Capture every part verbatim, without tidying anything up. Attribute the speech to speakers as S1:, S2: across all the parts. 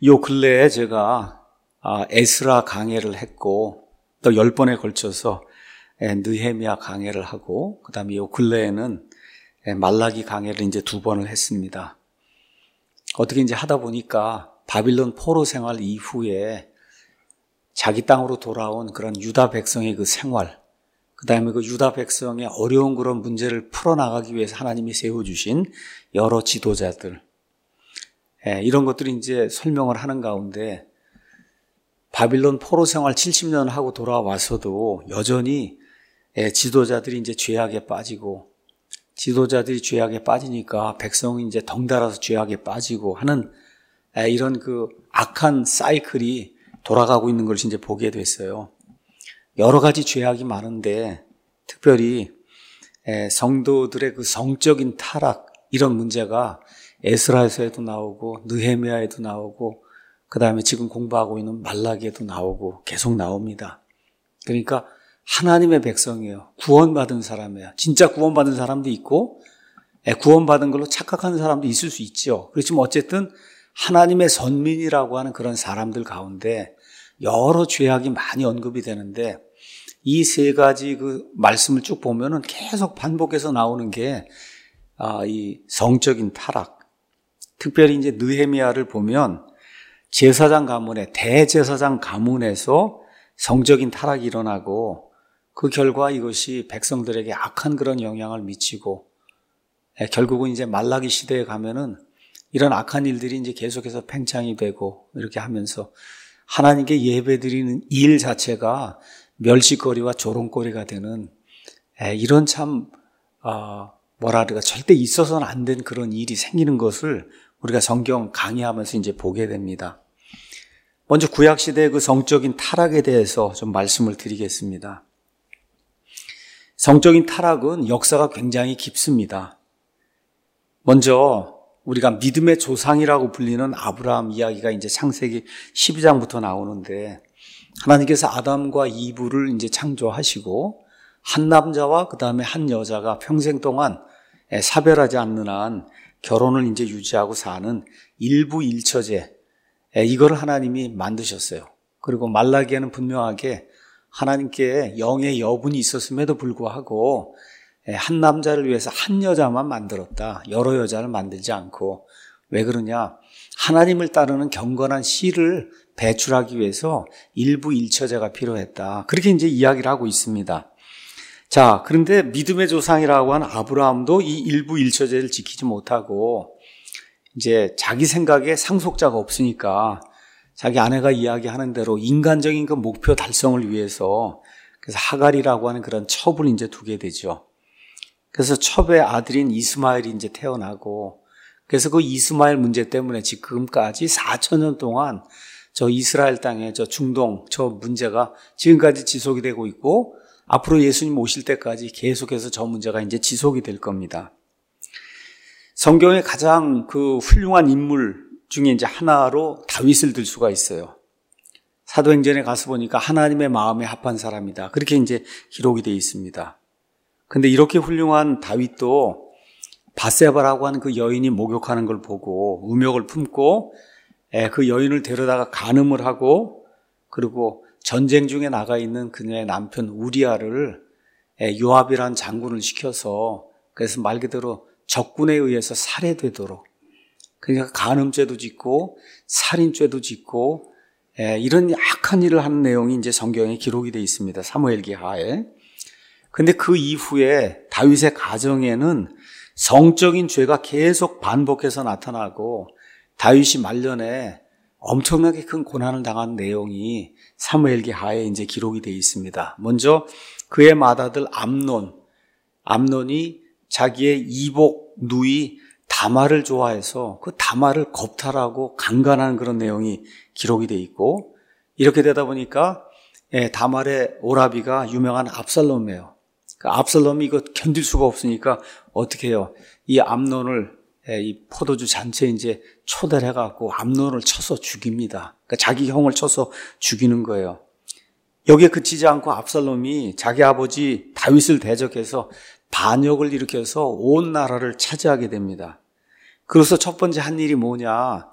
S1: 요 근래에 제가 에스라 강해를 했고 또 열 번에 걸쳐서 느헤미야 강해를 하고 그 다음에 요 근래에는 말라기 강해를 이제 두 번을 했습니다. 어떻게 이제 하다 보니까 바빌론 포로 생활 이후에 자기 땅으로 돌아온 그런 유다 백성의 그 생활, 그 다음에 그 유다 백성의 어려운 그런 문제를 풀어나가기 위해서 하나님이 세워주신 여러 지도자들, 예, 이런 것들이 이제 설명을 하는 가운데 바빌론 포로 생활 칠십 년 하고 돌아와서도 여전히 예, 지도자들이 이제 죄악에 빠지고 지도자들이 죄악에 빠지니까 백성이 이제 덩달아서 죄악에 빠지고 하는 예, 이런 그 악한 사이클이 돌아가고 있는 것을 이제 보게 됐어요. 여러 가지 죄악이 많은데 특별히 성도들의 그 성적인 타락 이런 문제가 에스라에서도 나오고 느헤미야에도 나오고 그 다음에 지금 공부하고 있는 말라기에도 나오고 계속 나옵니다. 그러니까 하나님의 백성이에요. 구원받은 사람이에요. 진짜 구원받은 사람도 있고 구원받은 걸로 착각하는 사람도 있을 수 있죠. 그렇지만 어쨌든 하나님의 선민이라고 하는 그런 사람들 가운데 여러 죄악이 많이 언급이 되는데 이 세 가지 그 말씀을 쭉 보면은 계속 반복해서 나오는 게 아, 이 성적인 타락. 특별히 이제 느헤미야를 보면 제사장 가문에 대제사장 가문에서 성적인 타락이 일어나고 그 결과 이것이 백성들에게 악한 그런 영향을 미치고 결국은 이제 말라기 시대에 가면은 이런 악한 일들이 이제 계속해서 팽창이 되고 이렇게 하면서 하나님께 예배드리는 일 자체가 멸시거리와 조롱거리가 되는 이런 참 뭐라 그럴까 절대 있어서는 안 된 그런 일이 생기는 것을 우리가 성경 강의하면서 이제 보게 됩니다. 먼저 구약 시대의 그 성적인 타락에 대해서 좀 말씀을 드리겠습니다. 성적인 타락은 역사가 굉장히 깊습니다. 먼저 우리가 믿음의 조상이라고 불리는 아브라함 이야기가 이제 창세기 십이 장부터 나오는데 하나님께서 아담과 이브를 이제 창조하시고 한 남자와 그 다음에 한 여자가 평생 동안 사별하지 않는 한 결혼을 이제 유지하고 사는 일부일처제 이거를 하나님이 만드셨어요. 그리고 말라기에는 분명하게 하나님께 영의 여분이 있었음에도 불구하고 한 남자를 위해서 한 여자만 만들었다. 여러 여자를 만들지 않고. 왜 그러냐? 하나님을 따르는 경건한 씨를 배출하기 위해서 일부 일처제가 필요했다. 그렇게 이제 이야기를 하고 있습니다. 자, 그런데 믿음의 조상이라고 하는 아브라함도 이 일부 일처제를 지키지 못하고 이제 자기 생각에 상속자가 없으니까 자기 아내가 이야기하는 대로 인간적인 그 목표 달성을 위해서 그래서 하갈이라고 하는 그런 첩을 이제 두게 되죠. 그래서 첩의 아들인 이스마엘이 이제 태어나고 그래서 그 이스마엘 문제 때문에 지금까지 사천 년 동안 저 이스라엘 땅에 저 중동 저 문제가 지금까지 지속이 되고 있고 앞으로 예수님 오실 때까지 계속해서 저 문제가 이제 지속이 될 겁니다. 성경의 가장 그 훌륭한 인물 중에 이제 하나로 다윗을 들 수가 있어요. 사도행전에 가서 보니까 하나님의 마음에 합한 사람이다. 그렇게 이제 기록이 되어 있습니다. 근데 이렇게 훌륭한 다윗도 바세바라고 하는 그 여인이 목욕하는 걸 보고 음욕을 품고 그 여인을 데려다가 간음을 하고 그리고 전쟁 중에 나가 있는 그녀의 남편 우리아를 요압이라는 장군을 시켜서 그래서 말 그대로 적군에 의해서 살해되도록 그러니까 간음죄도 짓고 살인죄도 짓고 이런 악한 일을 하는 내용이 이제 성경에 기록이 되어 있습니다. 사무엘기 하에. 근데 그 이후에 다윗의 가정에는 성적인 죄가 계속 반복해서 나타나고 다윗이 말년에 엄청나게 큰 고난을 당한 내용이 사무엘기 하에 이제 기록이 되어 있습니다. 먼저 그의 맏아들 암논, 암논이 자기의 이복 누이 다말을 좋아해서 그 다말을 겁탈하고 강간하는 그런 내용이 기록이 되어 있고 이렇게 되다 보니까 다말의 오라비가 유명한 압살롬이에요. 그 압살롬이 이거 견딜 수가 없으니까 어떻게 해요? 이 암논을 이 포도주 잔치에 이제 초대를 해갖고 암논을 쳐서 죽입니다. 그러니까 자기 형을 쳐서 죽이는 거예요. 여기에 그치지 않고 압살롬이 자기 아버지 다윗을 대적해서 반역을 일으켜서 온 나라를 차지하게 됩니다. 그래서 첫 번째 한 일이 뭐냐?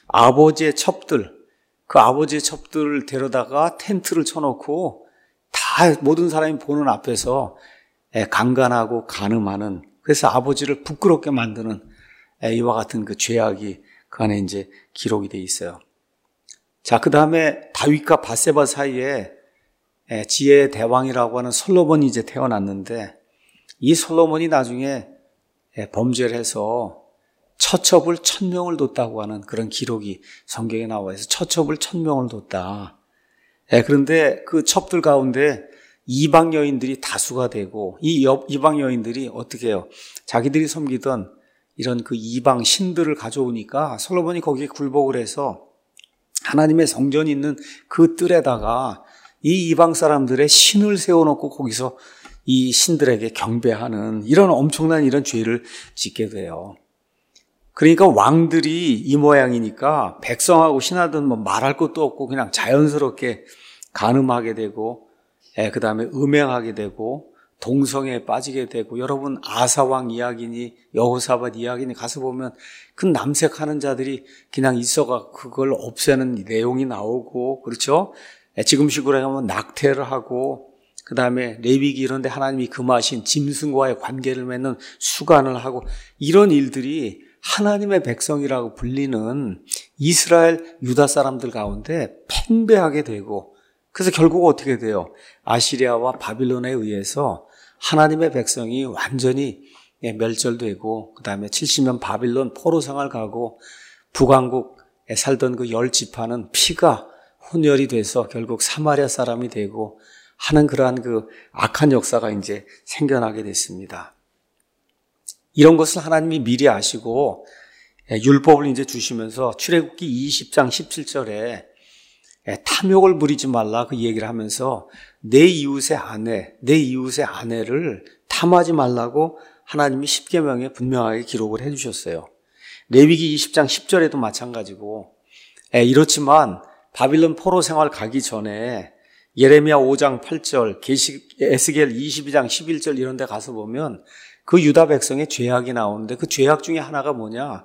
S1: 아버지의 첩들, 그 아버지의 첩들을 데려다가 텐트를 쳐놓고 다 모든 사람이 보는 앞에서 강간하고 간음하는, 그래서 아버지를 부끄럽게 만드는 이와 같은 그 죄악이 그 안에 이제 기록이 돼 있어요. 자, 그 다음에 다윗과 밧세바 사이에 지혜의 대왕이라고 하는 솔로몬이 이제 태어났는데, 이 솔로몬이 나중에 범죄를 해서 처첩을 천 명을 뒀다고 하는 그런 기록이 성경에 나와 있어서 처첩을 천 명을 뒀다. 그런데 그 첩들 가운데 이방 여인들이 다수가 되고, 이 이방 여인들이 어떻게 해요? 자기들이 섬기던 이런 그 이방 신들을 가져오니까 솔로몬이 거기에 굴복을 해서 하나님의 성전이 있는 그 뜰에다가 이 이방 사람들의 신을 세워놓고 거기서 이 신들에게 경배하는 이런 엄청난 이런 죄를 짓게 돼요. 그러니까 왕들이 이 모양이니까 백성하고 신하든 뭐 말할 것도 없고 그냥 자연스럽게 간음하게 되고, 예, 그 다음에 음행하게 되고 동성애에 빠지게 되고, 여러분 아사왕 이야기니 여호사밧 이야기니 가서 보면 그 남색하는 자들이 그냥 있어가 그걸 없애는 내용이 나오고, 그렇죠? 예, 지금식으로 하면 낙태를 하고, 그 다음에 레위기 이런 데 하나님이 금하신 짐승과의 관계를 맺는 수간을 하고, 이런 일들이 하나님의 백성이라고 불리는 이스라엘 유다 사람들 가운데 팽배하게 되고, 그래서 결국 어떻게 돼요? 아시리아와 바빌론에 의해서 하나님의 백성이 완전히 멸절되고, 그 다음에 칠십 년 바빌론 포로 생활 가고, 북왕국에 살던 그 열 지파는 피가 혼혈이 돼서 결국 사마리아 사람이 되고 하는 그러한 그 악한 역사가 이제 생겨나게 됐습니다. 이런 것을 하나님이 미리 아시고 율법을 이제 주시면서 출애굽기 이십 장 십칠 절에 탐욕을 부리지 말라 그 얘기를 하면서 내 이웃의 아내, 내 이웃의 아내를 탐하지 말라고 하나님이 십계명에 분명하게 기록을 해 주셨어요. 레위기 이십 장 십 절에도 마찬가지고, 이렇지만 바빌론 포로 생활 가기 전에 예레미야 오 장 팔 절, 에스겔 이십이 장 십일 절 이런 데 가서 보면 그 유다 백성의 죄악이 나오는데, 그 죄악 중에 하나가 뭐냐?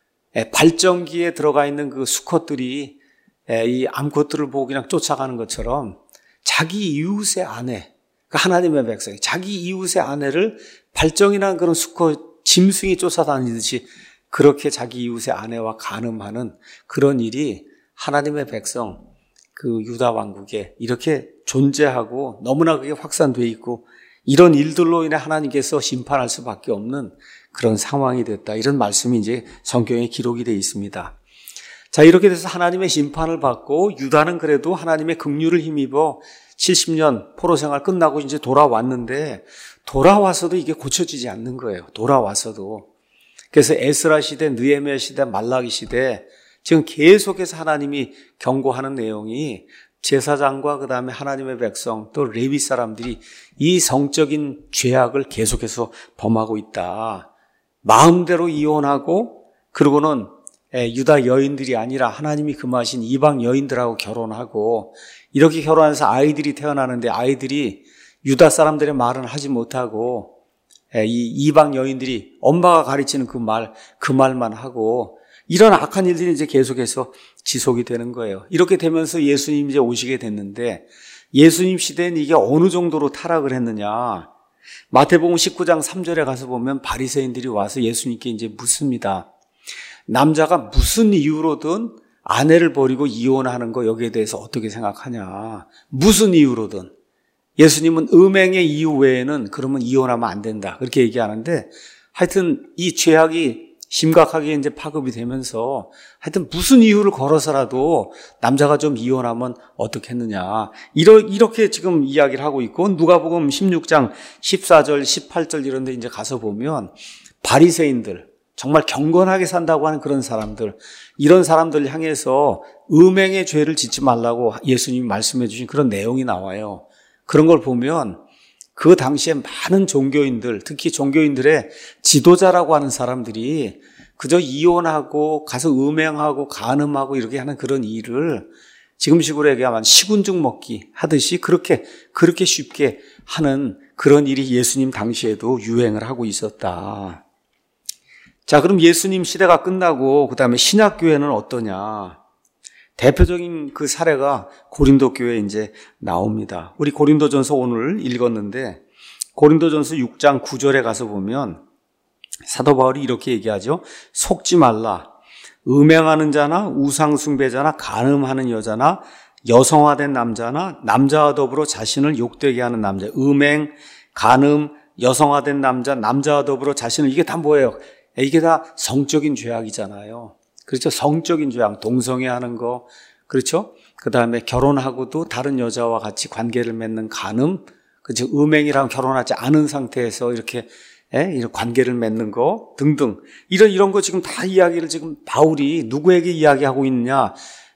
S1: 발전기에 들어가 있는 그 수컷들이 이 암컷들을 보고 그냥 쫓아가는 것처럼 자기 이웃의 아내, 그 하나님의 백성이 자기 이웃의 아내를 발정이라는 그런 수컷 짐승이 쫓아다니듯이 그렇게 자기 이웃의 아내와 간음하는 그런 일이 하나님의 백성 그 유다 왕국에 이렇게 존재하고 너무나 그게 확산되어 있고, 이런 일들로 인해 하나님께서 심판할 수밖에 없는 그런 상황이 됐다. 이런 말씀이 이제 성경에 기록이 되어 있습니다. 자, 이렇게 돼서 하나님의 심판을 받고 유다는 그래도 하나님의 긍휼을 힘입어 칠십 년 포로 생활 끝나고 이제 돌아왔는데, 돌아와서도 이게 고쳐지지 않는 거예요. 돌아와서도. 그래서 에스라 시대, 느헤미야 시대, 말라기 시대 지금 계속해서 하나님이 경고하는 내용이 제사장과 그 다음에 하나님의 백성 또 레위 사람들이 이 성적인 죄악을 계속해서 범하고 있다. 마음대로 이혼하고, 그리고는 유다 여인들이 아니라 하나님이 금하신 이방 여인들하고 결혼하고, 이렇게 결혼해서 아이들이 태어나는데 아이들이 유다 사람들의 말은 하지 못하고 이 이방 여인들이 엄마가 가르치는 그 말, 그 말만 하고, 이런 악한 일들이 이제 계속해서 지속이 되는 거예요. 이렇게 되면서 예수님이 이제 오시게 됐는데, 예수님 시대엔 이게 어느 정도로 타락을 했느냐. 마태복음 십구 장 삼 절에 가서 보면 바리새인들이 와서 예수님께 이제 묻습니다. 남자가 무슨 이유로든 아내를 버리고 이혼하는 거 여기에 대해서 어떻게 생각하냐. 무슨 이유로든. 예수님은 음행의 이유 외에는 그러면 이혼하면 안 된다. 그렇게 얘기하는데, 하여튼 이 죄악이 심각하게 이제 파급이 되면서 하여튼 무슨 이유를 걸어서라도 남자가 좀 이혼하면 어떻겠느냐. 이렇게 지금 이야기를 하고 있고, 누가복음 십육 장 십사 절, 십팔 절 이런 데 이제 가서 보면 바리새인들, 정말 경건하게 산다고 하는 그런 사람들, 이런 사람들 향해서 음행의 죄를 짓지 말라고 예수님이 말씀해 주신 그런 내용이 나와요. 그런 걸 보면 그 당시에 많은 종교인들, 특히 종교인들의 지도자라고 하는 사람들이 그저 이혼하고 가서 음행하고 간음하고 이렇게 하는 그런 일을 지금식으로 얘기하면 식은죽 먹기 하듯이 그렇게 그렇게 쉽게 하는 그런 일이 예수님 당시에도 유행을 하고 있었다. 자, 그럼 예수님 시대가 끝나고 그 다음에 신약교회는 어떠냐? 대표적인 그 사례가 고린도 교회에 이제 나옵니다. 우리 고린도전서 오늘 읽었는데 고린도전서 육 장 구 절에 가서 보면 사도 바울이 이렇게 얘기하죠. 속지 말라. 음행하는 자나 우상숭배자나 간음하는 여자나 여성화된 남자나 남자와 더불어 자신을 욕되게 하는 남자, 음행, 간음, 여성화된 남자, 남자와 더불어 자신을, 이게 다 뭐예요? 이게 다 성적인 죄악이잖아요. 그렇죠? 성적인 죄악, 동성애하는 거, 그렇죠? 그 다음에 결혼하고도 다른 여자와 같이 관계를 맺는 간음, 그렇죠? 음행이랑 결혼하지 않은 상태에서 이렇게 예? 이런 관계를 맺는 거 등등, 이런 이런 거 지금 다 이야기를 지금 바울이 누구에게 이야기하고 있느냐?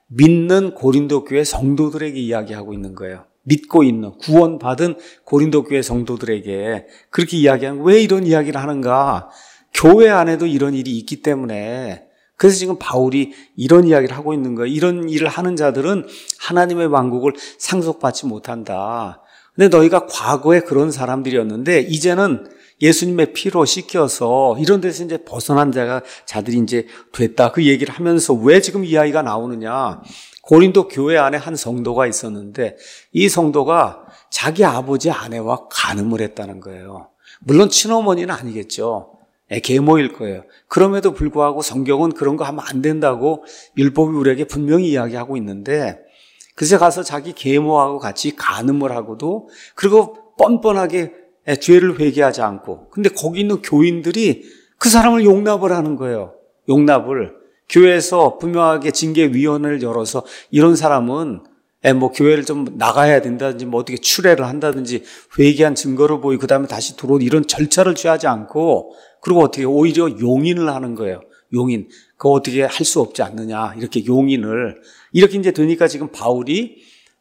S1: 믿는 고린도 교회 성도들에게 이야기하고 있는 거예요. 믿고 있는, 구원받은 고린도 교회 성도들에게 그렇게 이야기하는, 왜 이런 이야기를 하는가? 교회 안에도 이런 일이 있기 때문에. 그래서 지금 바울이 이런 이야기를 하고 있는 거예요. 이런 일을 하는 자들은 하나님의 왕국을 상속받지 못한다. 근데 너희가 과거에 그런 사람들이었는데 이제는 예수님의 피로 씻겨서 이런 데서 이제 벗어난 자가 자들이 이제 됐다. 그 얘기를 하면서 왜 지금 이 이야기가 나오느냐? 고린도 교회 안에 한 성도가 있었는데 이 성도가 자기 아버지 아내와 간음을 했다는 거예요. 물론 친어머니는 아니겠죠. 계모일 거예요. 그럼에도 불구하고 성경은 그런 거 하면 안 된다고 율법이 우리에게 분명히 이야기하고 있는데, 그새 가서 자기 계모하고 같이 간음을 하고도, 그리고 뻔뻔하게 죄를 회개하지 않고, 근데 거기 있는 교인들이 그 사람을 용납을 하는 거예요. 용납을. 교회에서 분명하게 징계위원회를 열어서 이런 사람은 뭐 교회를 좀 나가야 된다든지 뭐 어떻게 추례를 한다든지 회개한 증거를 보이고 그 다음에 다시 들어오는 이런 절차를 취하지 않고, 그리고 어떻게 오히려 용인을 하는 거예요. 용인. 그거 어떻게 할 수 없지 않느냐. 이렇게 용인을. 이렇게 이제 되니까 지금 바울이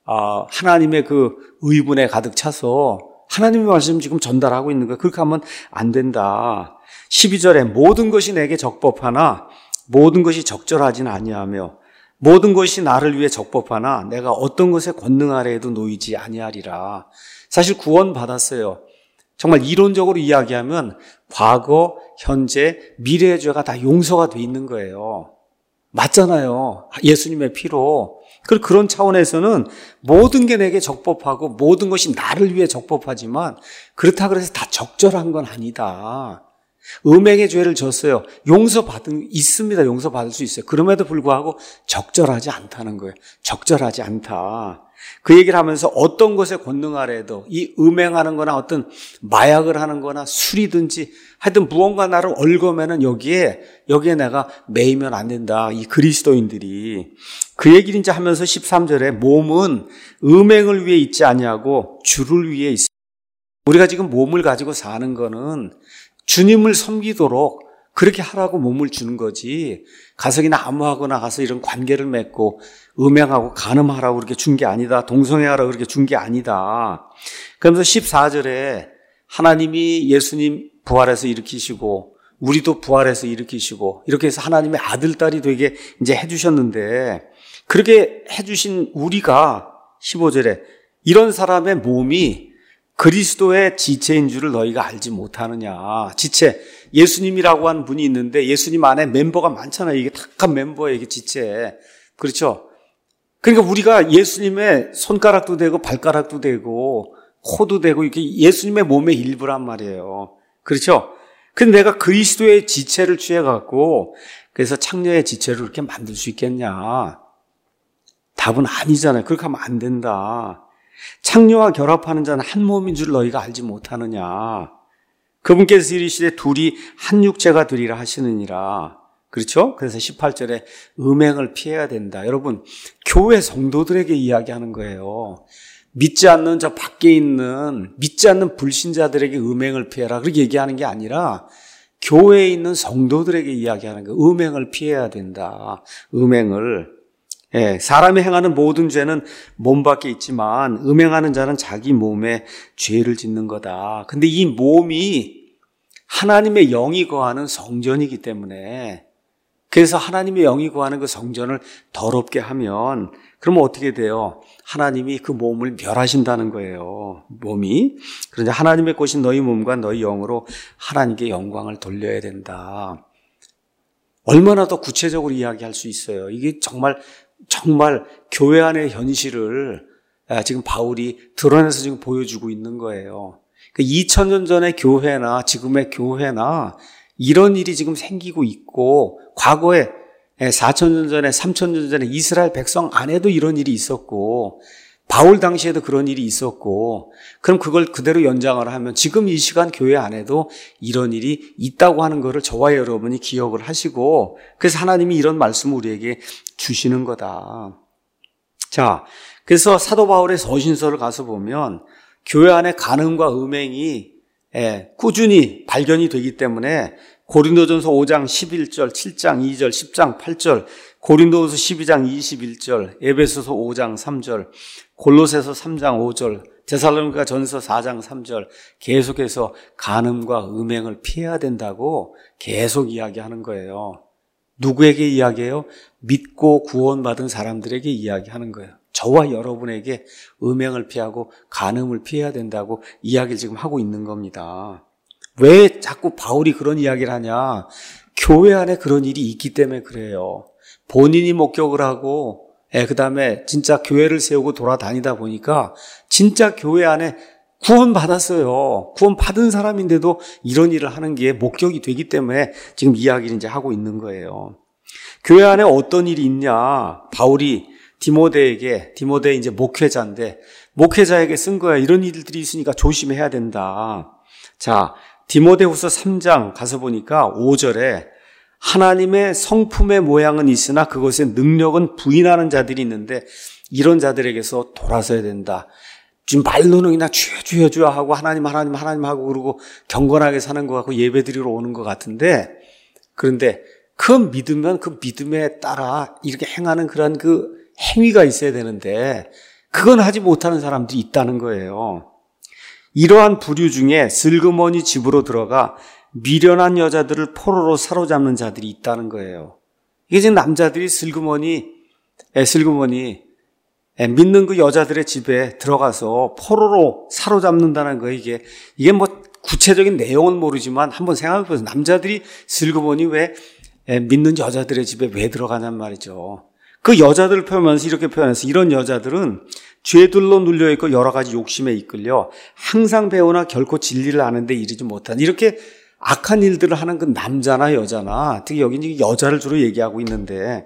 S1: 하나님의 그 의분에 가득 차서 하나님의 말씀 지금 전달하고 있는 거예요. 그렇게 하면 안 된다. 십이 절에 모든 것이 내게 적법하나 모든 것이 적절하지는 아니하며 모든 것이 나를 위해 적법하나 내가 어떤 것에 권능하려 해도 놓이지 아니하리라. 사실 구원 받았어요. 정말 이론적으로 이야기하면 과거, 현재, 미래의 죄가 다 용서가 돼 있는 거예요. 맞잖아요. 예수님의 피로. 그런 차원에서는 모든 게 내게 적법하고 모든 것이 나를 위해 적법하지만 그렇다고 해서 다 적절한 건 아니다. 음행의 죄를 졌어요. 용서받은, 있습니다. 용서받을 수 있어요. 그럼에도 불구하고 적절하지 않다는 거예요. 적절하지 않다. 그 얘기를 하면서 어떤 것에 권능하려 해도 이 음행하는 거나 어떤 마약을 하는 거나 술이든지 하여튼 무언가 나를 얽으면은 여기에, 여기에 내가 매이면 안 된다. 이 그리스도인들이. 그 얘기를 이제 하면서 십삼 절에 몸은 음행을 위해 있지 아니하고 주를 위해 있습니다. 우리가 지금 몸을 가지고 사는 거는 주님을 섬기도록 그렇게 하라고 몸을 주는 거지, 가석이나 아무하거나 가서 이런 관계를 맺고 음행하고 간음하라고 그렇게 준 게 아니다. 동성애하라고 그렇게 준 게 아니다. 그러면서 십사 절에 하나님이 예수님 부활해서 일으키시고 우리도 부활해서 일으키시고 이렇게 해서 하나님의 아들, 딸이 되게 이제 해주셨는데, 그렇게 해주신 우리가 십오 절에 이런 사람의 몸이 그리스도의 지체인 줄을 너희가 알지 못하느냐. 지체. 예수님이라고 하는 분이 있는데 예수님 안에 멤버가 많잖아요. 이게 탁한 멤버예요. 이게 지체. 그렇죠? 그러니까 우리가 예수님의 손가락도 되고 발가락도 되고 코도 되고 이게 예수님의 몸의 일부란 말이에요. 그렇죠? 근데 내가 그리스도의 지체를 취해갖고 그래서 창녀의 지체를 그렇게 만들 수 있겠냐? 답은 아니잖아요. 그렇게 하면 안 된다. 창녀와 결합하는 자는 한 몸인 줄 너희가 알지 못하느냐. 그분께서 이르시되 둘이 한 육체가 되리라 하시느니라. 그렇죠? 그래서 십팔 절에 음행을 피해야 된다. 여러분, 교회 성도들에게 이야기하는 거예요. 믿지 않는 저 밖에 있는 믿지 않는 불신자들에게 음행을 피해라 그렇게 얘기하는 게 아니라 교회에 있는 성도들에게 이야기하는 거예요. 음행을 피해야 된다. 음행을. 예, 사람이 행하는 모든 죄는 몸 밖에 있지만 음행하는 자는 자기 몸에 죄를 짓는 거다. 근데 이 몸이 하나님의 영이 거하는 성전이기 때문에, 그래서 하나님의 영이 거하는 그 성전을 더럽게 하면 그러면 어떻게 돼요? 하나님이 그 몸을 멸하신다는 거예요. 몸이. 그러니 하나님의 것인 너희 몸과 너희 영으로 하나님께 영광을 돌려야 된다. 얼마나 더 구체적으로 이야기할 수 있어요. 이게 정말 정말 교회 안의 현실을 지금 바울이 드러내서 지금 보여주고 있는 거예요. 이천 년 전의 교회나 지금의 교회나 이런 일이 지금 생기고 있고, 과거에 사천 년 전에 삼천 년 전에 이스라엘 백성 안에도 이런 일이 있었고, 바울 당시에도 그런 일이 있었고, 그럼 그걸 그대로 연장을 하면 지금 이 시간 교회 안에도 이런 일이 있다고 하는 것을 저와 여러분이 기억을 하시고, 그래서 하나님이 이런 말씀을 우리에게 주시는 거다. 자, 그래서 사도 바울의 서신서를 가서 보면 교회 안에 간음과 음행이 꾸준히 발견이 되기 때문에 고린도전서 오 장 십일 절, 칠 장 이 절, 십 장 팔 절, 고린도후서 십이 장 이십일 절, 에베소서 오 장 삼 절, 골로새서 삼 장 오 절, 데살로니가 전서 사 장 삼 절 계속해서 간음과 음행을 피해야 된다고 계속 이야기하는 거예요. 누구에게 이야기해요? 믿고 구원받은 사람들에게 이야기하는 거예요. 저와 여러분에게 음행을 피하고 간음을 피해야 된다고 이야기를 지금 하고 있는 겁니다. 왜 자꾸 바울이 그런 이야기를 하냐? 교회 안에 그런 일이 있기 때문에 그래요. 본인이 목격을 하고 예, 그다음에 진짜 교회를 세우고 돌아다니다 보니까 진짜 교회 안에 구원받았어요. 구원받은 사람인데도 이런 일을 하는 게 목격이 되기 때문에 지금 이야기를 이제 하고 있는 거예요. 교회 안에 어떤 일이 있냐? 바울이 디모데에게, 디모데 이제 목회자인데 목회자에게 쓴 거야. 이런 일들이 있으니까 조심해야 된다. 자, 디모데후서 삼 장 가서 보니까 오 절에 하나님의 성품의 모양은 있으나 그것의 능력은 부인하는 자들이 있는데 이런 자들에게서 돌아서야 된다. 지금 말로는 그냥 주여 주여 주여 하고 하나님 하나님 하나님 하고 그러고 경건하게 사는 것 같고 예배드리러 오는 것 같은데, 그런데 그 믿으면 그 믿음에 따라 이렇게 행하는 그런 그 행위가 있어야 되는데 그건 하지 못하는 사람들이 있다는 거예요. 이러한 부류 중에 슬그머니 집으로 들어가 미련한 여자들을 포로로 사로잡는 자들이 있다는 거예요. 이게 지금 남자들이 슬그머니, 에, 슬그머니, 에, 믿는 그 여자들의 집에 들어가서 포로로 사로잡는다는 거예요. 이게, 이게 뭐 구체적인 내용은 모르지만 한번 생각해 보세요. 남자들이 슬그머니 왜 에, 믿는 여자들의 집에 왜 들어가냔 말이죠. 그 여자들을 표현하면서 이렇게 표현해서 이런 여자들은 죄들로 눌려있고 여러 가지 욕심에 이끌려 항상 배우나 결코 진리를 아는데 이르지 못한 이렇게 악한 일들을 하는 그 남자나 여자나, 특히 여기 여자를 주로 얘기하고 있는데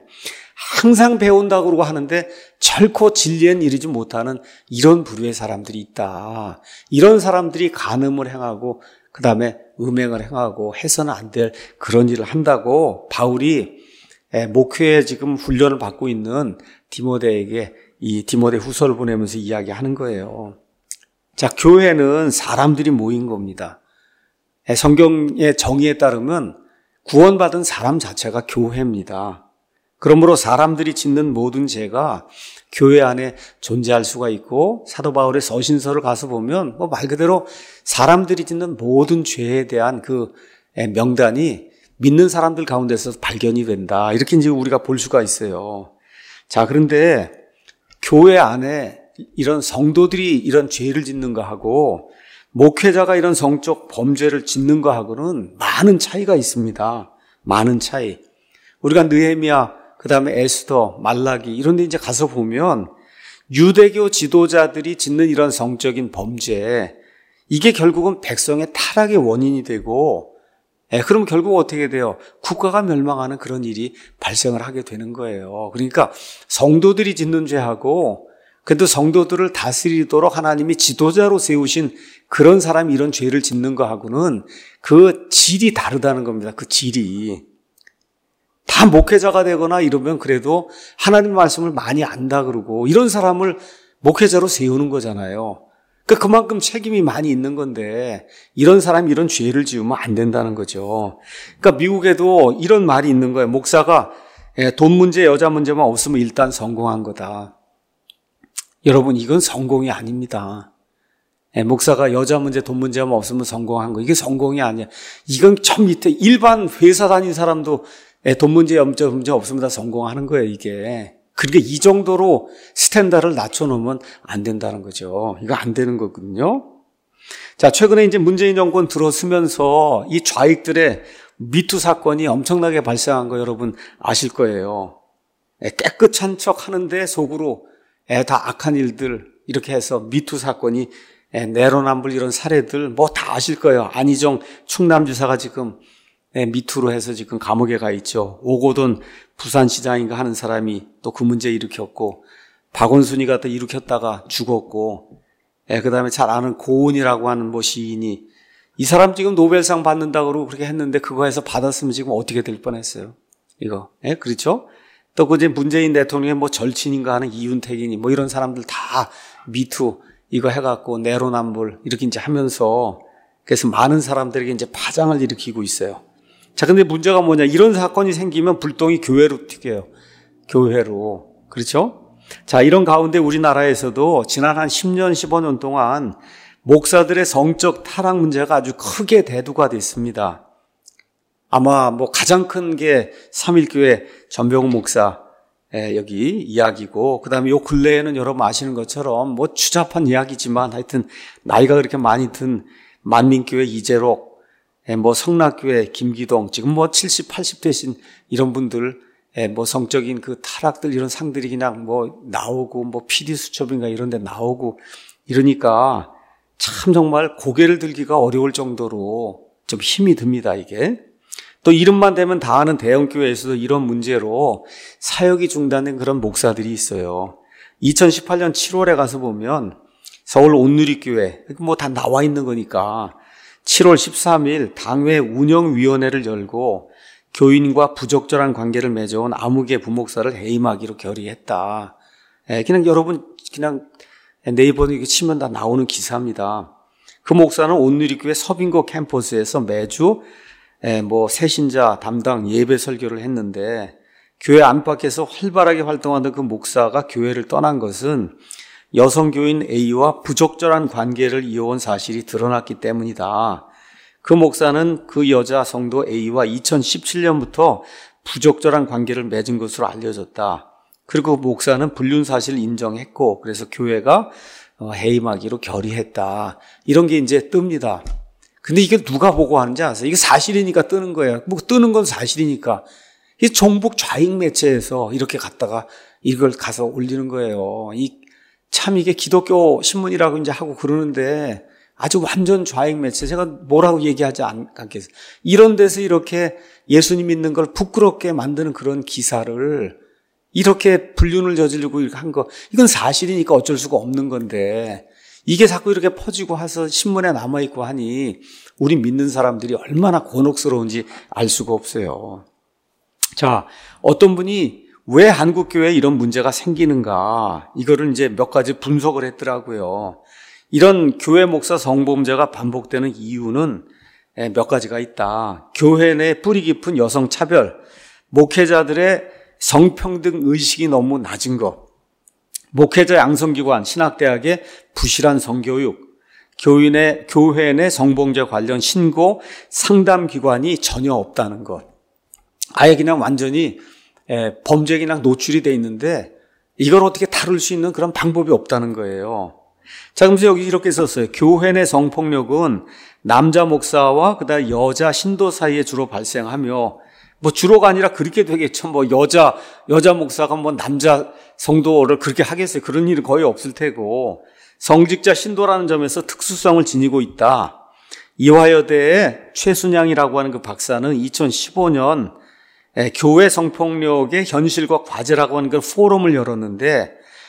S1: 항상 배운다고 그러고 하는데 결코 진리엔 이르지 못하는 이런 부류의 사람들이 있다. 이런 사람들이 간음을 행하고 그 다음에 음행을 행하고 해서는 안 될 그런 일을 한다고 바울이 목회에 지금 훈련을 받고 있는 디모데에게 이 디모데 후서를 보내면서 이야기하는 거예요. 자, 교회는 사람들이 모인 겁니다. 성경의 정의에 따르면 구원받은 사람 자체가 교회입니다. 그러므로 사람들이 짓는 모든 죄가 교회 안에 존재할 수가 있고, 사도 바울의 서신서를 가서 보면 뭐 말 그대로 사람들이 짓는 모든 죄에 대한 그 명단이 믿는 사람들 가운데서 발견이 된다. 이렇게 이제 우리가 볼 수가 있어요. 자, 그런데 교회 안에 이런 성도들이 이런 죄를 짓는 거하고 목회자가 이런 성적 범죄를 짓는 거하고는 많은 차이가 있습니다. 많은 차이. 우리가 느헤미야, 그 다음에 에스더, 말라기 이런 데 이제 가서 보면 유대교 지도자들이 짓는 이런 성적인 범죄, 이게 결국은 백성의 타락의 원인이 되고, 예, 그럼 결국 어떻게 돼요? 국가가 멸망하는 그런 일이 발생을 하게 되는 거예요. 그러니까 성도들이 짓는 죄하고 그래도 성도들을 다스리도록 하나님이 지도자로 세우신 그런 사람이 이런 죄를 짓는 거하고는 그 질이 다르다는 겁니다. 그 질이. 다 목회자가 되거나 이러면 그래도 하나님 말씀을 많이 안다 그러고 이런 사람을 목회자로 세우는 거잖아요. 그러니까 그만큼 책임이 많이 있는 건데 이런 사람이 이런 죄를 지으면 안 된다는 거죠. 그러니까 미국에도 이런 말이 있는 거예요. 목사가 돈 문제, 여자 문제만 없으면 일단 성공한 거다. 여러분, 이건 성공이 아닙니다. 목사가 여자 문제, 돈 문제만 없으면 성공한 거, 이게 성공이 아니야. 이건 저 밑에 일반 회사 다닌 사람도 돈 문제, 염자 문제 없으면 다 성공하는 거예요, 이게. 그러니까 이 정도로 스탠다드를 낮춰놓으면 안 된다는 거죠. 이거 안 되는 거거든요. 자, 최근에 이제 문재인 정권 들어서면서 이 좌익들의 미투 사건이 엄청나게 발생한 거 여러분 아실 거예요. 깨끗한 척 하는데 속으로 다 악한 일들 이렇게 해서 미투 사건이 내로남불 이런 사례들 뭐 다 아실 거예요. 안희정 충남지사가 지금 미투로 해서 지금 감옥에 가 있죠. 오고돈 부산시장인가 하는 사람이 또 그 문제 일으켰고, 박원순이가 또 일으켰다가 죽었고, 그 다음에 잘 아는 고은이라고 하는 뭐 시인이 이 사람 지금 노벨상 받는다고 그렇게 했는데 그거 해서 받았으면 지금 어떻게 될 뻔했어요. 이거. 예, 그렇죠? 또 그 이제 문재인 대통령의 뭐 절친인가 하는 이윤택이니 뭐 이런 사람들 다 미투 이거 해갖고 내로남불 이렇게 이제 하면서 그래서 많은 사람들에게 이제 파장을 일으키고 있어요. 자, 근데 문제가 뭐냐. 이런 사건이 생기면 불똥이 교회로 튀겨요. 교회로. 그렇죠? 자, 이런 가운데 우리나라에서도 지난 한 십 년, 십오 년 동안 목사들의 성적 타락 문제가 아주 크게 대두가 됐습니다. 아마 뭐 가장 큰 게 삼일교회 전병훈 목사 여기 이야기고, 그 다음에 요 근래에는 여러분 아시는 것처럼 뭐 추잡한 이야기지만 하여튼 나이가 그렇게 많이 든 만민교회 이재록, 뭐 성락교회 김기동, 지금 뭐 칠십, 팔십 되신 이런 분들, 뭐 성적인 그 타락들 이런 상들이 그냥 뭐 나오고 뭐 피디수첩인가 이런 데 나오고 이러니까 참 정말 고개를 들기가 어려울 정도로 좀 힘이 듭니다, 이게. 또 이름만 대면 다 아는 대형교회에서도 이런 문제로 사역이 중단된 그런 목사들이 있어요. 이천십팔 년 칠월에 가서 보면 서울 온누리교회, 뭐 다 나와 있는 거니까 칠월 십삼일 당회 운영위원회를 열고 교인과 부적절한 관계를 맺어온 아무개 부목사를 해임하기로 결의했다. 그냥 여러분 그냥 네이버에 치면 다 나오는 기사입니다. 그 목사는 온누리교회 서빙고 캠퍼스에서 매주 뭐 새신자 담당 예배 설교를 했는데, 교회 안팎에서 활발하게 활동하던 그 목사가 교회를 떠난 것은 여성교인 A와 부적절한 관계를 이어온 사실이 드러났기 때문이다. 그 목사는 그 여자 성도 A와 이천십칠 년부터 부적절한 관계를 맺은 것으로 알려졌다. 그리고 그 목사는 불륜 사실을 인정했고, 그래서 교회가 해임하기로 결의했다. 이런 게 이제 뜹니다. 근데 이게 누가 보고 하는지 아세요? 이게 사실이니까 뜨는 거예요. 뭐 뜨는 건 사실이니까. 이 종북 좌익 매체에서 이렇게 갔다가 이걸 가서 올리는 거예요. 이 참 이게 기독교 신문이라고 이제 하고 그러는데 아주 완전 좌익 매체. 제가 뭐라고 얘기하지 않겠어요. 이런 데서 이렇게 예수님 믿는 걸 부끄럽게 만드는 그런 기사를 이렇게 불륜을 저지르고 이렇게 한 거, 이건 사실이니까 어쩔 수가 없는 건데, 이게 자꾸 이렇게 퍼지고 해서 신문에 남아있고 하니 우리 믿는 사람들이 얼마나 곤혹스러운지 알 수가 없어요. 자, 어떤 분이 왜 한국교회에 이런 문제가 생기는가, 이거를 이제 몇 가지 분석을 했더라고요. 이런 교회 목사 성범죄가 반복되는 이유는 몇 가지가 있다. 교회 내 뿌리 깊은 여성 차별, 목회자들의 성평등 의식이 너무 낮은 것, 목회자 양성기관, 신학대학의 부실한 성교육, 교인의, 교회 내 성범죄 관련 신고 상담기관이 전혀 없다는 것. 아예 그냥 완전히 범죄에 그냥 노출이 돼 있는데 이걸 어떻게 다룰 수 있는 그런 방법이 없다는 거예요. 자, 그래서 여기 이렇게 썼어요. 교회 내 성폭력은 남자 목사와 그다음 여자 신도 사이에 주로 발생하며, 뭐 주로가 아니라 그렇게 되겠죠. 뭐 여자 여자 목사가 뭐 남자 성도를 그렇게 하겠어요. 그런 일은 거의 없을 테고, 성직자 신도라는 점에서 특수성을 지니고 있다. 이화여대의 최순양이라고 하는 그 박사는 이천십오 년 교회 성폭력의 현실과 과제라고 하는 그 포럼을 열었는데,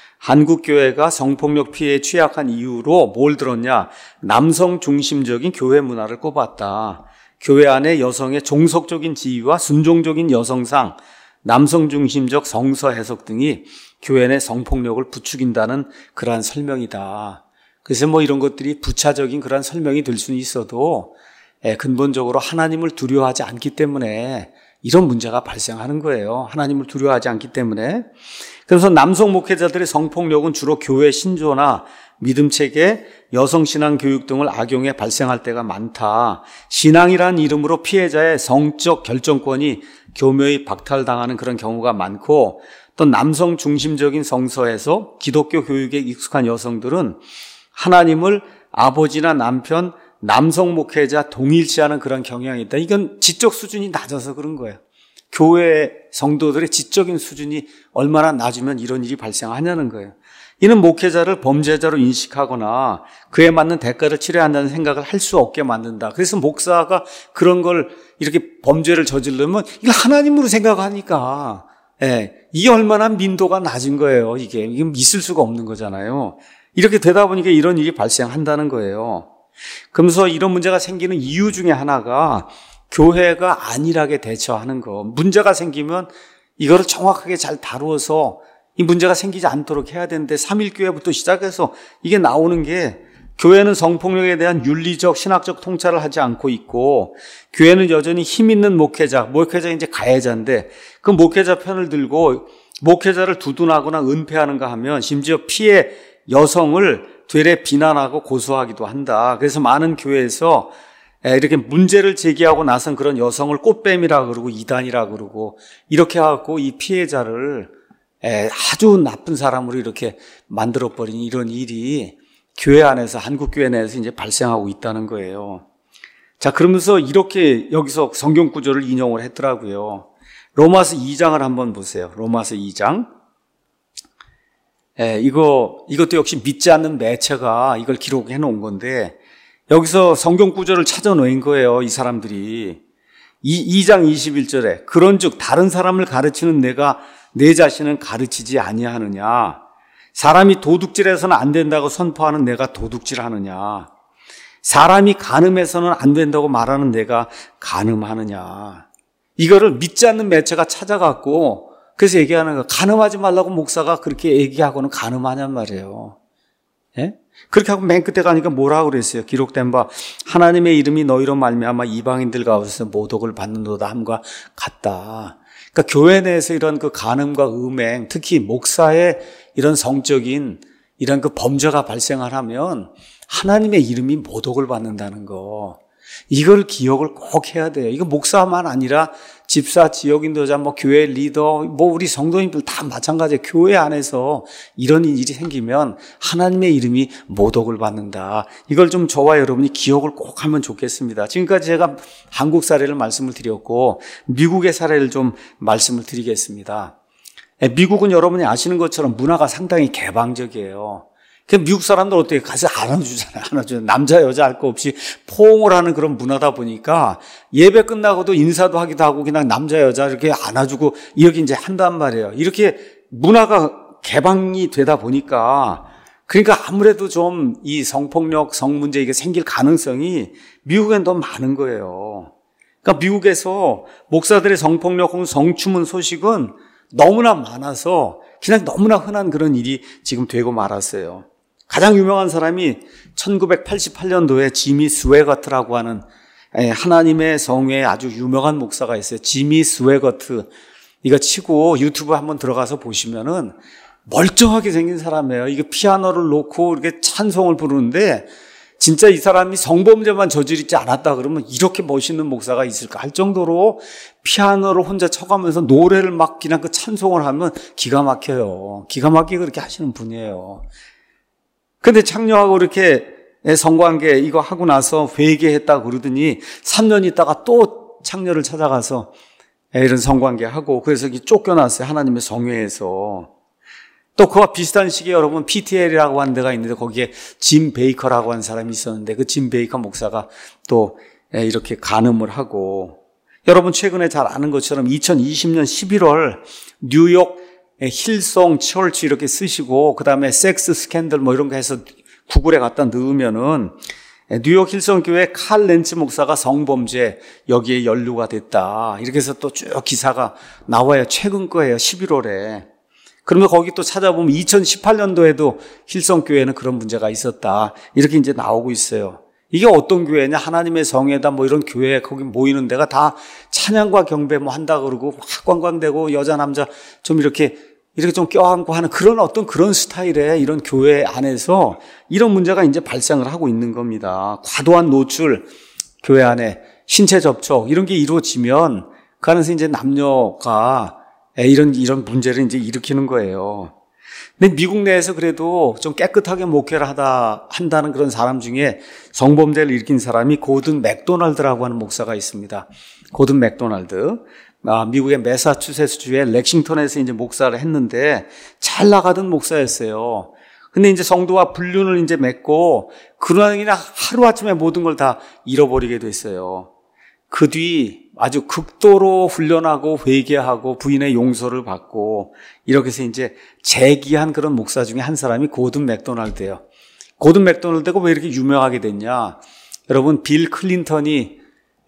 S1: 한국교회가 성폭력 피해에 취약한 이유로 뭘 들었냐? 남성 중심적인 교회 문화를 꼽았다. 교회 안에 여성의 종속적인 지위와 순종적인 여성상, 남성 중심적 성서 해석 등이 교회 내 성폭력을 부추긴다는 그러한 설명이다. 그래서 뭐 이런 것들이 부차적인 그러한 설명이 될 수는 있어도 근본적으로 하나님을 두려워하지 않기 때문에 이런 문제가 발생하는 거예요. 하나님을 두려워하지 않기 때문에. 그래서 남성 목회자들의 성폭력은 주로 교회 신조나 믿음 체계, 여성신앙 교육 등을 악용해 발생할 때가 많다. 신앙이라는 이름으로 피해자의 성적 결정권이 교묘히 박탈당하는 그런 경우가 많고, 또 남성 중심적인 성서에서 기독교 교육에 익숙한 여성들은 하나님을 아버지나 남편, 남성 목회자 동일시하는 그런 경향이 있다. 이건 지적 수준이 낮아서 그런 거예요. 교회 성도들의 지적인 수준이 얼마나 낮으면 이런 일이 발생하냐는 거예요. 이는 목회자를 범죄자로 인식하거나 그에 맞는 대가를 치러야 한다는 생각을 할 수 없게 만든다. 그래서 목사가 그런 걸 이렇게 범죄를 저지르면 이걸 하나님으로 생각하니까, 예, 이게 얼마나 민도가 낮은 거예요. 이게 이게 있을 수가 없는 거잖아요. 이렇게 되다 보니까 이런 일이 발생한다는 거예요. 그러면서 이런 문제가 생기는 이유 중에 하나가 교회가 안일하게 대처하는 거. 문제가 생기면 이거를 정확하게 잘 다루어서 이 문제가 생기지 않도록 해야 되는데 삼일교회부터 시작해서 이게 나오는 게 교회는 성폭력에 대한 윤리적, 신학적 통찰을 하지 않고 있고 교회는 여전히 힘 있는 목회자, 목회자 이제 가해자인데 그 목회자 편을 들고 목회자를 두둔하거나 은폐하는가 하면 심지어 피해 여성을 되레 비난하고 고소하기도 한다. 그래서 많은 교회에서 이렇게 문제를 제기하고 나선 그런 여성을 꽃뱀이라 그러고 이단이라 그러고 이렇게 하고 이 피해자를 아주 나쁜 사람으로 이렇게 만들어버린 이런 일이 교회 안에서, 한국교회 내에서 이제 발생하고 있다는 거예요. 자, 그러면서 이렇게 여기서 성경 구절을 인용을 했더라고요. 로마서 이 장을 한번 보세요. 로마서 이 장. 예, 이거, 이것도 역시 믿지 않는 매체가 이걸 기록해 놓은 건데, 여기서 성경 구절을 찾아 놓은 거예요, 이 사람들이. 이, 이 장 이십일 절에, 그런 즉, 다른 사람을 가르치는 내가 내 자신은 가르치지 아니하느냐. 사람이 도둑질해서는 안 된다고 선포하는 내가 도둑질하느냐. 사람이 간음해서는 안 된다고 말하는 내가 간음하느냐. 이거를 믿지 않는 매체가 찾아갖고 그래서 얘기하는 거, 간음하지 말라고 목사가 그렇게 얘기하고는 간음하냔 말이에요. 예? 그렇게 하고 맨 끝에 가니까 뭐라고 그랬어요? 기록된 바 하나님의 이름이 너희로 말미암아 이방인들 가운데서 모독을 받는도다 함과 같다. 그러니까 교회 내에서 이런 그 간음과 음행, 특히 목사의 이런 성적인 이런 그 범죄가 발생을 하면 하나님의 이름이 모독을 받는다는 거. 이걸 기억을 꼭 해야 돼요. 이거 목사만 아니라 집사, 지역인도자, 뭐 교회 리더, 뭐 우리 성도님들 다 마찬가지예요. 교회 안에서 이런 일이 생기면 하나님의 이름이 모독을 받는다. 이걸 좀 저와 여러분이 기억을 꼭 하면 좋겠습니다. 지금까지 제가 한국 사례를 말씀을 드렸고 미국의 사례를 좀 말씀을 드리겠습니다. 미국은 여러분이 아시는 것처럼 문화가 상당히 개방적이에요. 그 미국 사람들 어떻게 가서 안아주잖아요. 안아주잖아요. 남자, 여자 할 거 없이 포옹을 하는 그런 문화다 보니까 예배 끝나고도 인사도 하기도 하고 그냥 남자, 여자 이렇게 안아주고 이렇게 이제 한단 말이에요. 이렇게 문화가 개방이 되다 보니까 그러니까 아무래도 좀 이 성폭력, 성문제 이게 생길 가능성이 미국엔 더 많은 거예요. 그러니까 미국에서 목사들의 성폭력 혹은 성추문 소식은 너무나 많아서 그냥 너무나 흔한 그런 일이 지금 되고 말았어요. 가장 유명한 사람이 천구백팔십팔 년도에 지미 스웨거트라고 하는 하나님의 성회에 아주 유명한 목사가 있어요. 지미 스웨거트. 이거 치고 유튜브 한번 들어가서 보시면은 멀쩡하게 생긴 사람이에요. 이게 피아노를 놓고 이렇게 찬송을 부르는데 진짜 이 사람이 성범죄만 저지르지 않았다 그러면 이렇게 멋있는 목사가 있을까 할 정도로 피아노를 혼자 쳐가면서 노래를 막 그냥 그 찬송을 하면 기가 막혀요. 기가 막히게 그렇게 하시는 분이에요. 근데 창녀하고 이렇게 성관계 이거 하고 나서 회개했다고 그러더니 삼 년 있다가 또 창녀를 찾아가서 이런 성관계 하고 그래서 쫓겨났어요. 하나님의 성회에서. 또 그와 비슷한 시기에 여러분 피티엘이라고 하는 데가 있는데 거기에 짐 베이커라고 하는 사람이 있었는데 그 짐 베이커 목사가 또 이렇게 간음을 하고 여러분 최근에 잘 아는 것처럼 이천이십 년 십일월 뉴욕 힐송 처치 이렇게 쓰시고 그 다음에 섹스 스캔들 뭐 이런 거 해서 구글에 갖다 넣으면은 뉴욕 힐송 교회 칼 렌츠 목사가 성범죄 여기에 연루가 됐다. 이렇게 해서 또 쭉 기사가 나와요. 최근 거예요. 십일월에. 그러면 거기 또 찾아보면 이천십팔 년도에도 힐송 교회는 그런 문제가 있었다. 이렇게 이제 나오고 있어요. 이게 어떤 교회냐? 하나님의 성회다 뭐 이런 교회 거기 모이는 데가 다 찬양과 경배 뭐 한다 그러고 막 관광되고 여자 남자 좀 이렇게 이렇게 좀 껴안고 하는 그런 어떤 그런 스타일의 이런 교회 안에서 이런 문제가 이제 발생을 하고 있는 겁니다. 과도한 노출, 교회 안에 신체 접촉 이런 게 이루어지면 그 안에서 이제 남녀가 이런 이런 문제를 이제 일으키는 거예요. 근데 미국 내에서 그래도 좀 깨끗하게 목회를 하다, 한다는 그런 사람 중에 성범죄를 일으킨 사람이 고든 맥도날드라고 하는 목사가 있습니다. 고든 맥도날드. 아, 미국의 매사추세츠주의 렉싱턴에서 이제 목사를 했는데 잘 나가던 목사였어요. 근데 이제 성도와 불륜을 이제 맺고 그러나 그냥 하루아침에 모든 걸 다 잃어버리게 됐어요. 그 뒤 아주 극도로 훈련하고 회개하고 부인의 용서를 받고 이렇게 해서 이제 재기한 그런 목사 중에 한 사람이 고든 맥도날드예요. 고든 맥도날드가 왜 이렇게 유명하게 됐냐? 여러분, 빌 클린턴이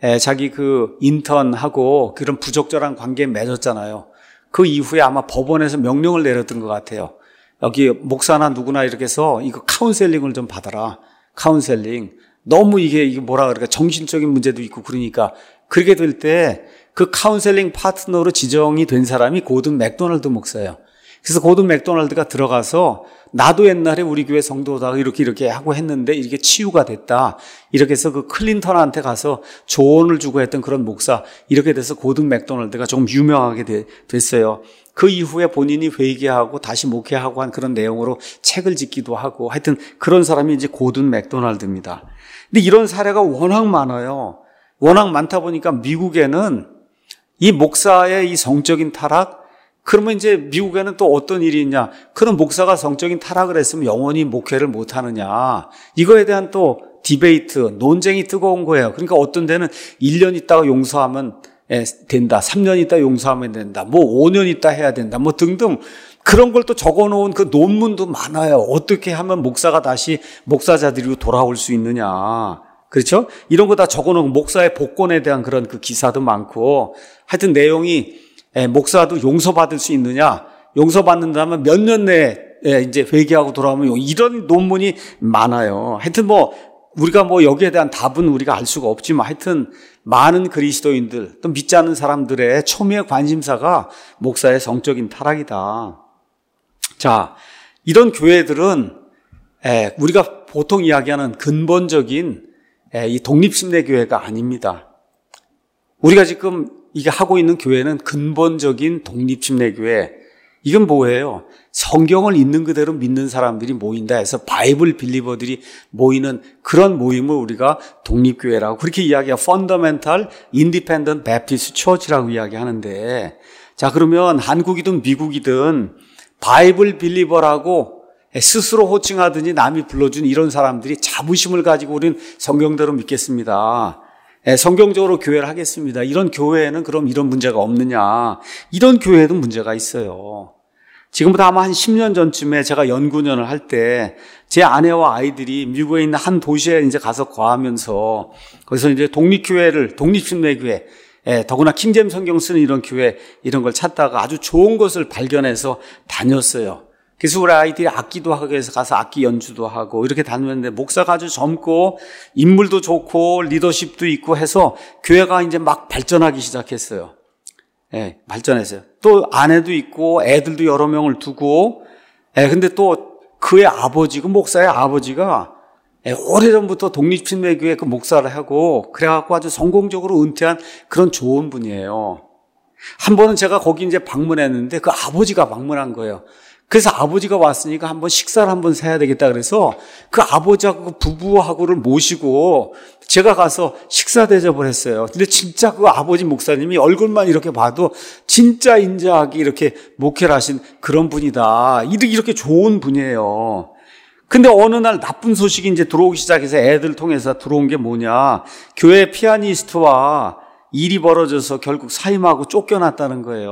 S1: 자기 그 인턴하고 그런 부적절한 관계에 맺었잖아요. 그 이후에 아마 법원에서 명령을 내렸던 것 같아요. 여기 목사나 누구나 이렇게 해서 이거 카운셀링을 좀 받아라. 카운셀링. 너무 이게, 이게 뭐라 그럴까, 정신적인 문제도 있고 그러니까 그렇게 될 때 그 카운셀링 파트너로 지정이 된 사람이 고든 맥도날드 목사예요. 그래서 고든 맥도날드가 들어가서 나도 옛날에 우리 교회 성도다가 이렇게 이렇게 하고 했는데 이렇게 치유가 됐다. 이렇게 해서 그 클린턴한테 가서 조언을 주고 했던 그런 목사. 이렇게 돼서 고든 맥도날드가 좀 유명하게 되, 됐어요. 그 이후에 본인이 회개하고 다시 목회하고 한 그런 내용으로 책을 짓기도 하고 하여튼 그런 사람이 이제 고든 맥도날드입니다. 근데 이런 사례가 워낙 많아요. 워낙 많다 보니까 미국에는 이 목사의 이 성적인 타락, 그러면 이제 미국에는 또 어떤 일이 있냐? 그런 목사가 성적인 타락을 했으면 영원히 목회를 못 하느냐? 이거에 대한 또 디베이트, 논쟁이 뜨거운 거예요. 그러니까 어떤 데는 일 년 있다가 용서하면 된다. 삼 년 있다 용서하면 된다. 뭐 오 년 있다 해야 된다. 뭐 등등. 그런 걸 또 적어 놓은 그 논문도 많아요. 어떻게 하면 목사가 다시 목사자들이로 돌아올 수 있느냐. 그렇죠? 이런 거 다 적어 놓은 목사의 복권에 대한 그런 그 기사도 많고 하여튼 내용이 목사도 용서받을 수 있느냐? 용서받는다면 몇 년 내에 이제 회개하고 돌아오면 이런 논문이 많아요. 하여튼 뭐 우리가 뭐 여기에 대한 답은 우리가 알 수가 없지만 하여튼 많은 그리스도인들 또 믿지 않는 사람들의 초미의 관심사가 목사의 성적인 타락이다. 자, 이런 교회들은 우리가 보통 이야기하는 근본적인 이 독립심내 교회가 아닙니다. 우리가 지금 이게 하고 있는 교회는 근본적인 독립심내 교회. 이건 뭐예요? 성경을 있는 그대로 믿는 사람들이 모인다 해서 바이블 빌리버들이 모이는 그런 모임을 우리가 독립교회라고 그렇게 이야기해요. Fundamental Independent Baptist Church라고 이야기하는데, 자, 그러면 한국이든 미국이든 바이블 빌리버라고 스스로 호칭하더니 남이 불러준 이런 사람들이 자부심을 가지고 우리는 성경대로 믿겠습니다. 성경적으로 교회를 하겠습니다. 이런 교회에는 그럼 이런 문제가 없느냐. 이런 교회에도 문제가 있어요. 지금부터 아마 한 십 년 전쯤에 제가 연구년을 할 때 제 아내와 아이들이 미국에 있는 한 도시에 이제 가서 거하면서 거기서 이제 독립교회를, 독립심내교회, 더구나 킹제임 성경 쓰는 이런 교회 이런 걸 찾다가 아주 좋은 것을 발견해서 다녔어요. 그래서 우리 아이들이 악기도 하고 해서 가서 악기 연주도 하고 이렇게 다녔는데 목사가 아주 젊고 인물도 좋고 리더십도 있고 해서 교회가 이제 막 발전하기 시작했어요. 예, 발전했어요. 또 아내도 있고 애들도 여러 명을 두고, 예, 근데 또 그의 아버지, 그 목사의 아버지가 예, 오래전부터 독립심내교회 그 목사를 하고 그래갖고 아주 성공적으로 은퇴한 그런 좋은 분이에요. 한 번은 제가 거기 이제 방문했는데 그 아버지가 방문한 거예요. 그래서 아버지가 왔으니까 한번 식사를 한번 사야 되겠다 그래서 그 아버지하고 그 부부하고를 모시고 제가 가서 식사 대접을 했어요. 근데 진짜 그 아버지 목사님이 얼굴만 이렇게 봐도 진짜 인자하게 이렇게 목회를 하신 그런 분이다. 이렇게 좋은 분이에요. 근데 어느 날 나쁜 소식이 이제 들어오기 시작해서 애들 통해서 들어온 게 뭐냐. 교회 피아니스트와 일이 벌어져서 결국 사임하고 쫓겨났다는 거예요.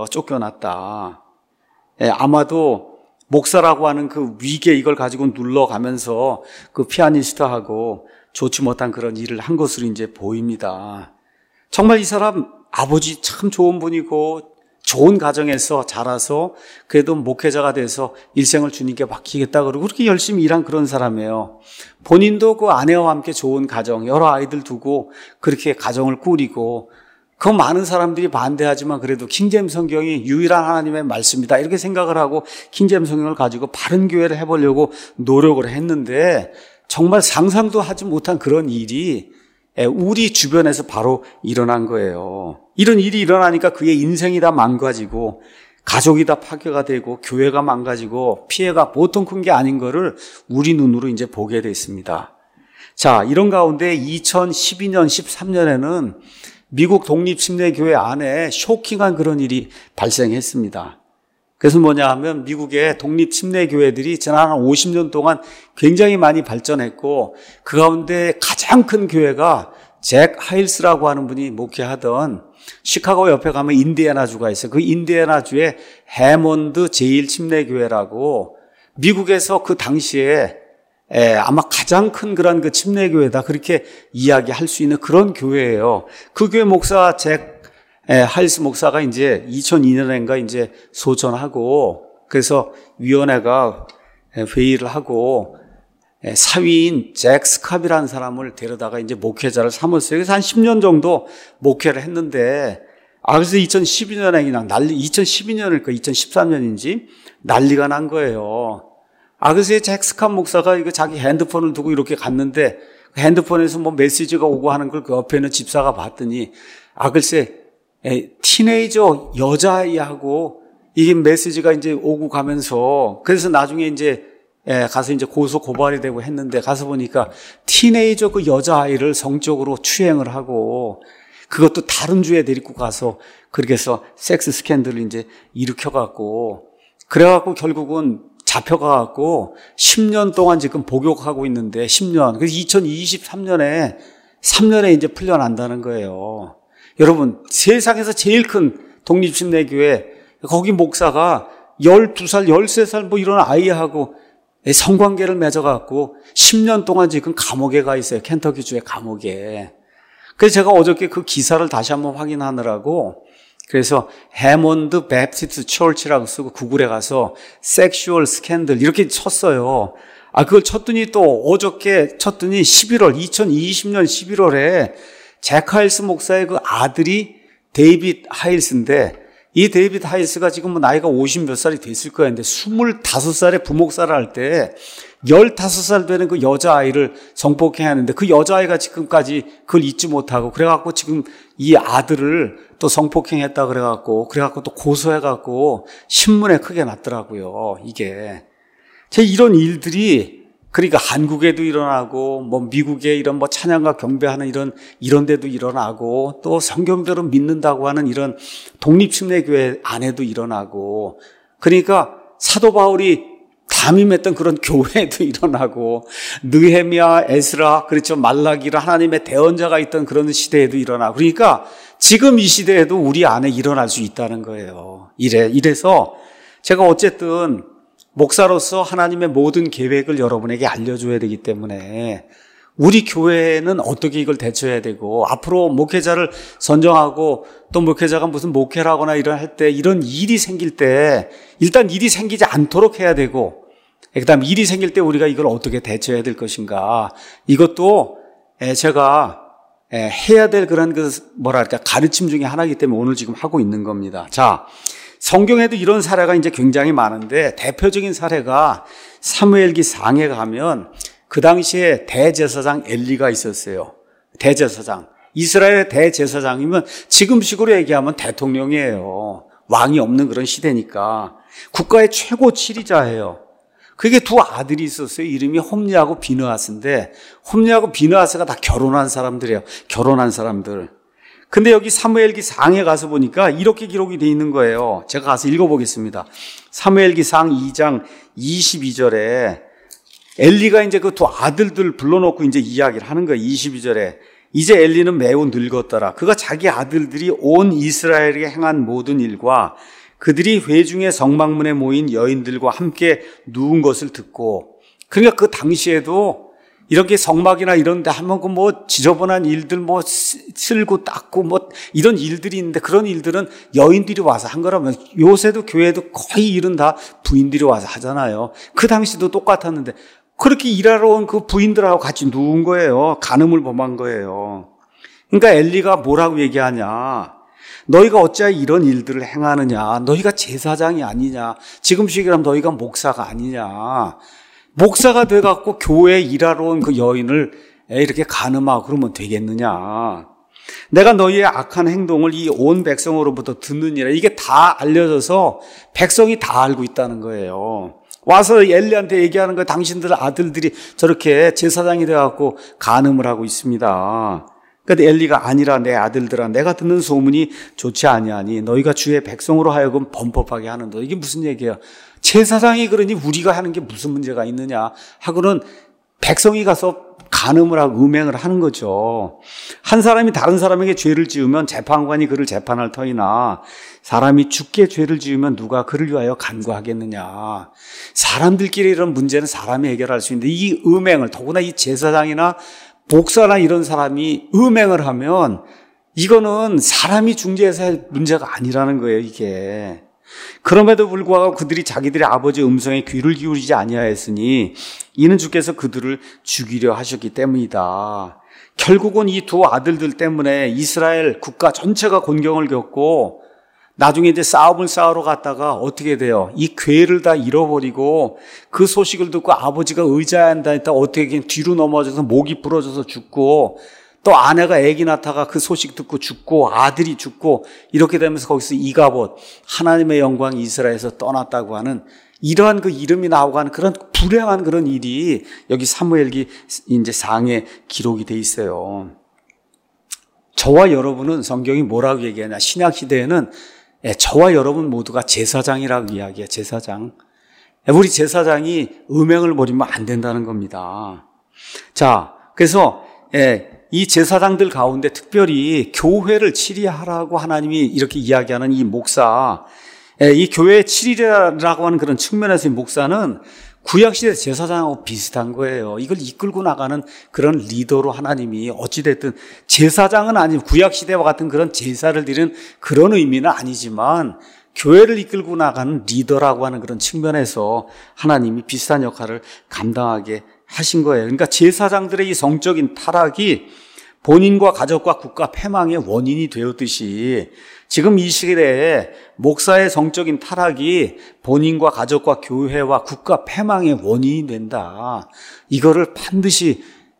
S1: 쫓겨났다. 예, 아마도 목사라고 하는 그 위계 이걸 가지고 눌러가면서 그 피아니스트하고 좋지 못한 그런 일을 한 것으로 이제 보입니다. 정말 이 사람 아버지 참 좋은 분이고 좋은 가정에서 자라서 그래도 목회자가 돼서 일생을 주님께 맡기겠다 그러고 그렇게 열심히 일한 그런 사람이에요. 본인도 그 아내와 함께 좋은 가정, 여러 아이들 두고 그렇게 가정을 꾸리고 그 많은 사람들이 반대하지만 그래도 킹제임 성경이 유일한 하나님의 말씀이다 이렇게 생각을 하고 킹제임 성경을 가지고 바른 교회를 해보려고 노력을 했는데 정말 상상도 하지 못한 그런 일이 우리 주변에서 바로 일어난 거예요. 이런 일이 일어나니까 그의 인생이 다 망가지고 가족이 다 파괴가 되고 교회가 망가지고 피해가 보통 큰 게 아닌 거를 우리 눈으로 이제 보게 됐습니다. 자, 이런 가운데 이천십이 년, 십삼 년에는 미국 독립침례교회 안에 쇼킹한 그런 일이 발생했습니다. 그래서 뭐냐 하면 미국의 독립침례교회들이 지난 한 오십 년 동안 굉장히 많이 발전했고 그 가운데 가장 큰 교회가 잭 하일스라고 하는 분이 목회하던 시카고 옆에 가면 인디애나주가 있어요. 그 인디애나주의 해몬드 제일 침례교회라고 미국에서 그 당시에 에, 아마 가장 큰 그런 그 침례교회다 그렇게 이야기할 수 있는 그런 교회예요. 그 교회 목사 잭 에, 하일스 목사가 이제 이천이 년인가 이제 소천하고 그래서 위원회가 회의를 하고 에, 사위인 잭 스캅이라는 사람을 데려다가 이제 목회자를 삼았어요. 그래서 한 십 년 정도 목회를 했는데 아 그래서 이천십이 년에 그냥 난리 이천십이 년일까 이천십삼 년인지 난리가 난 거예요. 아, 그래서 잭 스캅 목사가 이거 자기 핸드폰을 두고 이렇게 갔는데 핸드폰에서 뭐 메시지가 오고 하는 걸 그 옆에 있는 집사가 봤더니 아, 글쎄, 에, 티네이저 여자아이하고 이게 메시지가 이제 오고 가면서 그래서 나중에 이제 에, 가서 이제 고소 고발이 되고 했는데 가서 보니까 티네이저 그 여자아이를 성적으로 추행을 하고 그것도 다른 주에 데리고 가서 그렇게 해서 섹스 스캔들을 이제 일으켜갖고 그래갖고 결국은 잡혀가갖고 십 년 동안 지금 복역하고 있는데 십 년. 그래서 이천이십삼 년에 삼 년에 이제 풀려난다는 거예요. 여러분, 세상에서 제일 큰 독립침례교회 거기 목사가 열두 살, 열세 살 뭐 이런 아이하고 성관계를 맺어갖고 십 년 동안 지금 감옥에 가 있어요. 켄터키주의 감옥에. 그래서 제가 어저께 그 기사를 다시 한번 확인하느라고 그래서 해몬드 베프티스트 처치라고 쓰고 구글에 가서 섹슈얼 스캔들 이렇게 쳤어요. 아 그걸 쳤더니 또 어저께 쳤더니 십일월 이천이십 년 십일월에 잭 하일스 목사의 그 아들이 데이빗 하일스인데 이 데이빗 하일스가 지금 뭐 나이가 오십 몇 살이 됐을 거야. 근데 스물다섯 살에 부목사를 할 때 열다섯 살 되는 그 여자아이를 성폭행하는데 그 여자아이가 지금까지 그걸 잊지 못하고 그래갖고 지금 이 아들을 또 성폭행했다 그래갖고 그래갖고 또 고소해갖고 신문에 크게 났더라고요. 이게. 제 이런 일들이 그러니까 한국에도 일어나고 뭐 미국에 이런 뭐 찬양과 경배하는 이런 이런 데도 일어나고 또 성경대로 믿는다고 하는 이런 독립침례교회 안에도 일어나고 그러니까 사도 바울이 담임했던 그런 교회도 일어나고 느헤미야, 에스라, 그렇죠 말라기라 하나님의 대언자가 있던 그런 시대에도 일어나고 그러니까 지금 이 시대에도 우리 안에 일어날 수 있다는 거예요. 이래 이래서 제가 어쨌든 목사로서 하나님의 모든 계획을 여러분에게 알려줘야 되기 때문에 우리 교회는 어떻게 이걸 대처해야 되고 앞으로 목회자를 선정하고 또 목회자가 무슨 목회를 하거나 이런 할 때 이런 일이 생길 때 일단 일이 생기지 않도록 해야 되고 그다음 일이 생길 때 우리가 이걸 어떻게 대처해야 될 것인가 이것도 제가 해야 될 그런 그 뭐랄까 가르침 중에 하나이기 때문에 오늘 지금 하고 있는 겁니다. 자, 성경에도 이런 사례가 이제 굉장히 많은데 대표적인 사례가 사무엘기 상에 가면 그 당시에 대제사장 엘리가 있었어요. 대제사장. 이스라엘의 대제사장이면 지금식으로 얘기하면 대통령이에요. 왕이 없는 그런 시대니까. 국가의 최고 지리자예요. 그게 두 아들이 있었어요. 이름이 홈리하고 비느하스인데 홈리하고 비느하스가 다 결혼한 사람들이에요. 결혼한 사람들. 근데 여기 사무엘기 상에 가서 보니까 이렇게 기록이 돼 있는 거예요. 제가 가서 읽어보겠습니다. 사무엘기 상 이 장 이십이 절에 엘리가 이제 그 두 아들들 불러놓고 이제 이야기를 하는 거예요. 이십이 절에. 이제 엘리는 매우 늙었더라. 그가 자기 아들들이 온 이스라엘에게 행한 모든 일과 그들이 회중의 성막문에 모인 여인들과 함께 누운 것을 듣고 그러니까 그 당시에도 이렇게 성막이나 이런 데 하면 그 뭐 지저분한 일들 뭐 쓸고 닦고 뭐 이런 일들이 있는데 그런 일들은 여인들이 와서 한 거라면 요새도 교회도 거의 일은 다 부인들이 와서 하잖아요. 그 당시도 똑같았는데 그렇게 일하러 온 그 부인들하고 같이 누운 거예요. 간음을 범한 거예요. 그러니까 엘리가 뭐라고 얘기하냐. 너희가 어찌하여 이런 일들을 행하느냐. 너희가 제사장이 아니냐. 지금식이라면 너희가 목사가 아니냐. 목사가 돼갖고 교회에 일하러 온 그 여인을 이렇게 간음하고 그러면 되겠느냐. 내가 너희의 악한 행동을 이 온 백성으로부터 듣느니라. 이게 다 알려져서 백성이 다 알고 있다는 거예요. 와서 엘리한테 얘기하는 거예요. 당신들 아들들이 저렇게 제사장이 되어갖고 간음을 하고 있습니다. 그런데 엘리가 아니라 내 아들들아, 내가 듣는 소문이 좋지 아니하니 너희가 주의 백성으로 하여금 범법하게 하는다. 이게 무슨 얘기예요? 제사장이 그러니 우리가 하는 게 무슨 문제가 있느냐 하고는 백성이 가서 간음을 하고 음행을 하는 거죠. 한 사람이 다른 사람에게 죄를 지으면 재판관이 그를 재판할 터이나 사람이 죽게 죄를 지으면 누가 그를 위하여 간구하겠느냐. 사람들끼리 이런 문제는 사람이 해결할 수 있는데 이 음행을, 더구나 이 제사장이나 목사나 이런 사람이 음행을 하면 이거는 사람이 중재해서 할 문제가 아니라는 거예요, 이게. 그럼에도 불구하고 그들이 자기들의 아버지의 음성에 귀를 기울이지 아니하였으니 이는 주께서 그들을 죽이려 하셨기 때문이다. 결국은 이 두 아들들 때문에 이스라엘 국가 전체가 곤경을 겪고 나중에 이제 싸움을 싸우러 갔다가 어떻게 돼요? 이 궤를 다 잃어버리고 그 소식을 듣고 아버지가 의자에 앉아 있다 어떻게 그냥 뒤로 넘어져서 목이 부러져서 죽고 또 아내가 아기 낳다가 그 소식 듣고 죽고 아들이 죽고 이렇게 되면서 거기서 이가봇, 하나님의 영광이 이스라엘에서 떠났다고 하는 이러한 그 이름이 나오고 하는 그런 불행한 그런 일이 여기 사무엘기 이제 상에 기록이 돼 있어요. 저와 여러분은 성경이 뭐라고 얘기하냐? 신약 시대에는 저와 여러분 모두가 제사장이라고 이야기해요. 제사장. 우리 제사장이 음행을 벌이면 안 된다는 겁니다. 자, 그래서 이 제사장들 가운데 특별히 교회를 치리하라고 하나님이 이렇게 이야기하는 이 목사, 이 교회의 치리라고 하는 그런 측면에서 이 목사는 구약시대 제사장하고 비슷한 거예요. 이걸 이끌고 나가는 그런 리더로 하나님이 어찌됐든 제사장은 아니고 구약시대와 같은 그런 제사를 드리는 그런 의미는 아니지만 교회를 이끌고 나가는 리더라고 하는 그런 측면에서 하나님이 비슷한 역할을 감당하게 하신 거예요. 그러니까 제사장들의 이 성적인 타락이 본인과 가족과 국가 패망의 원인이 되었듯이 지금 이 시대에 목사의 성적인 타락이 본인과 가족과 교회와 국가 패망의 원인이 된다. 이거를 반드시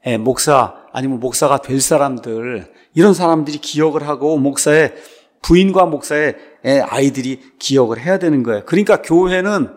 S1: 목사 아니면 목사가 될 사람들, 이런 사람들이 기억을 하고 목사의 부인과 목사의 아이들이 기억을 해야 되는 거예요. 그러니까 교회는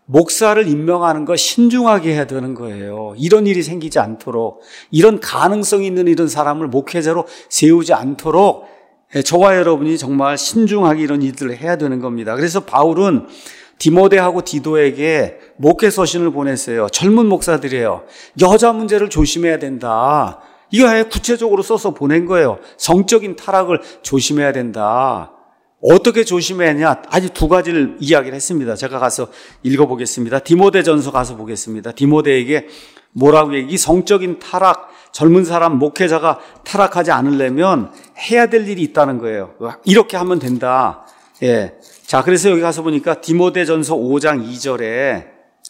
S1: 목사를 임명하는 거 신중하게 해야 되는 거예요. 이런 일이 생기지 않도록, 이런 가능성이 있는 이런 사람을 목회자로 세우지 않도록 저와 여러분이 정말 신중하게 이런 일들을 해야 되는 겁니다. 그래서 바울은 디모데하고 디도에게 목회 서신을 보냈어요. 젊은 목사들이에요. 여자 문제를 조심해야 된다. 이거 아예 구체적으로 써서 보낸 거예요. 성적인 타락을 조심해야 된다. 어떻게 조심해야 하냐? 아주 두 가지를 이야기를 했습니다. 제가 가서 읽어보겠습니다. 디모데전서 가서 보겠습니다. 디모데에게 뭐라고 얘기? 성적인 타락, 젊은 사람 목회자가 타락하지 않으려면 해야 될 일이 있다는 거예요. 이렇게 하면 된다. 예. 자, 그래서 여기 가서 보니까 디모데전서 오 장 이 절에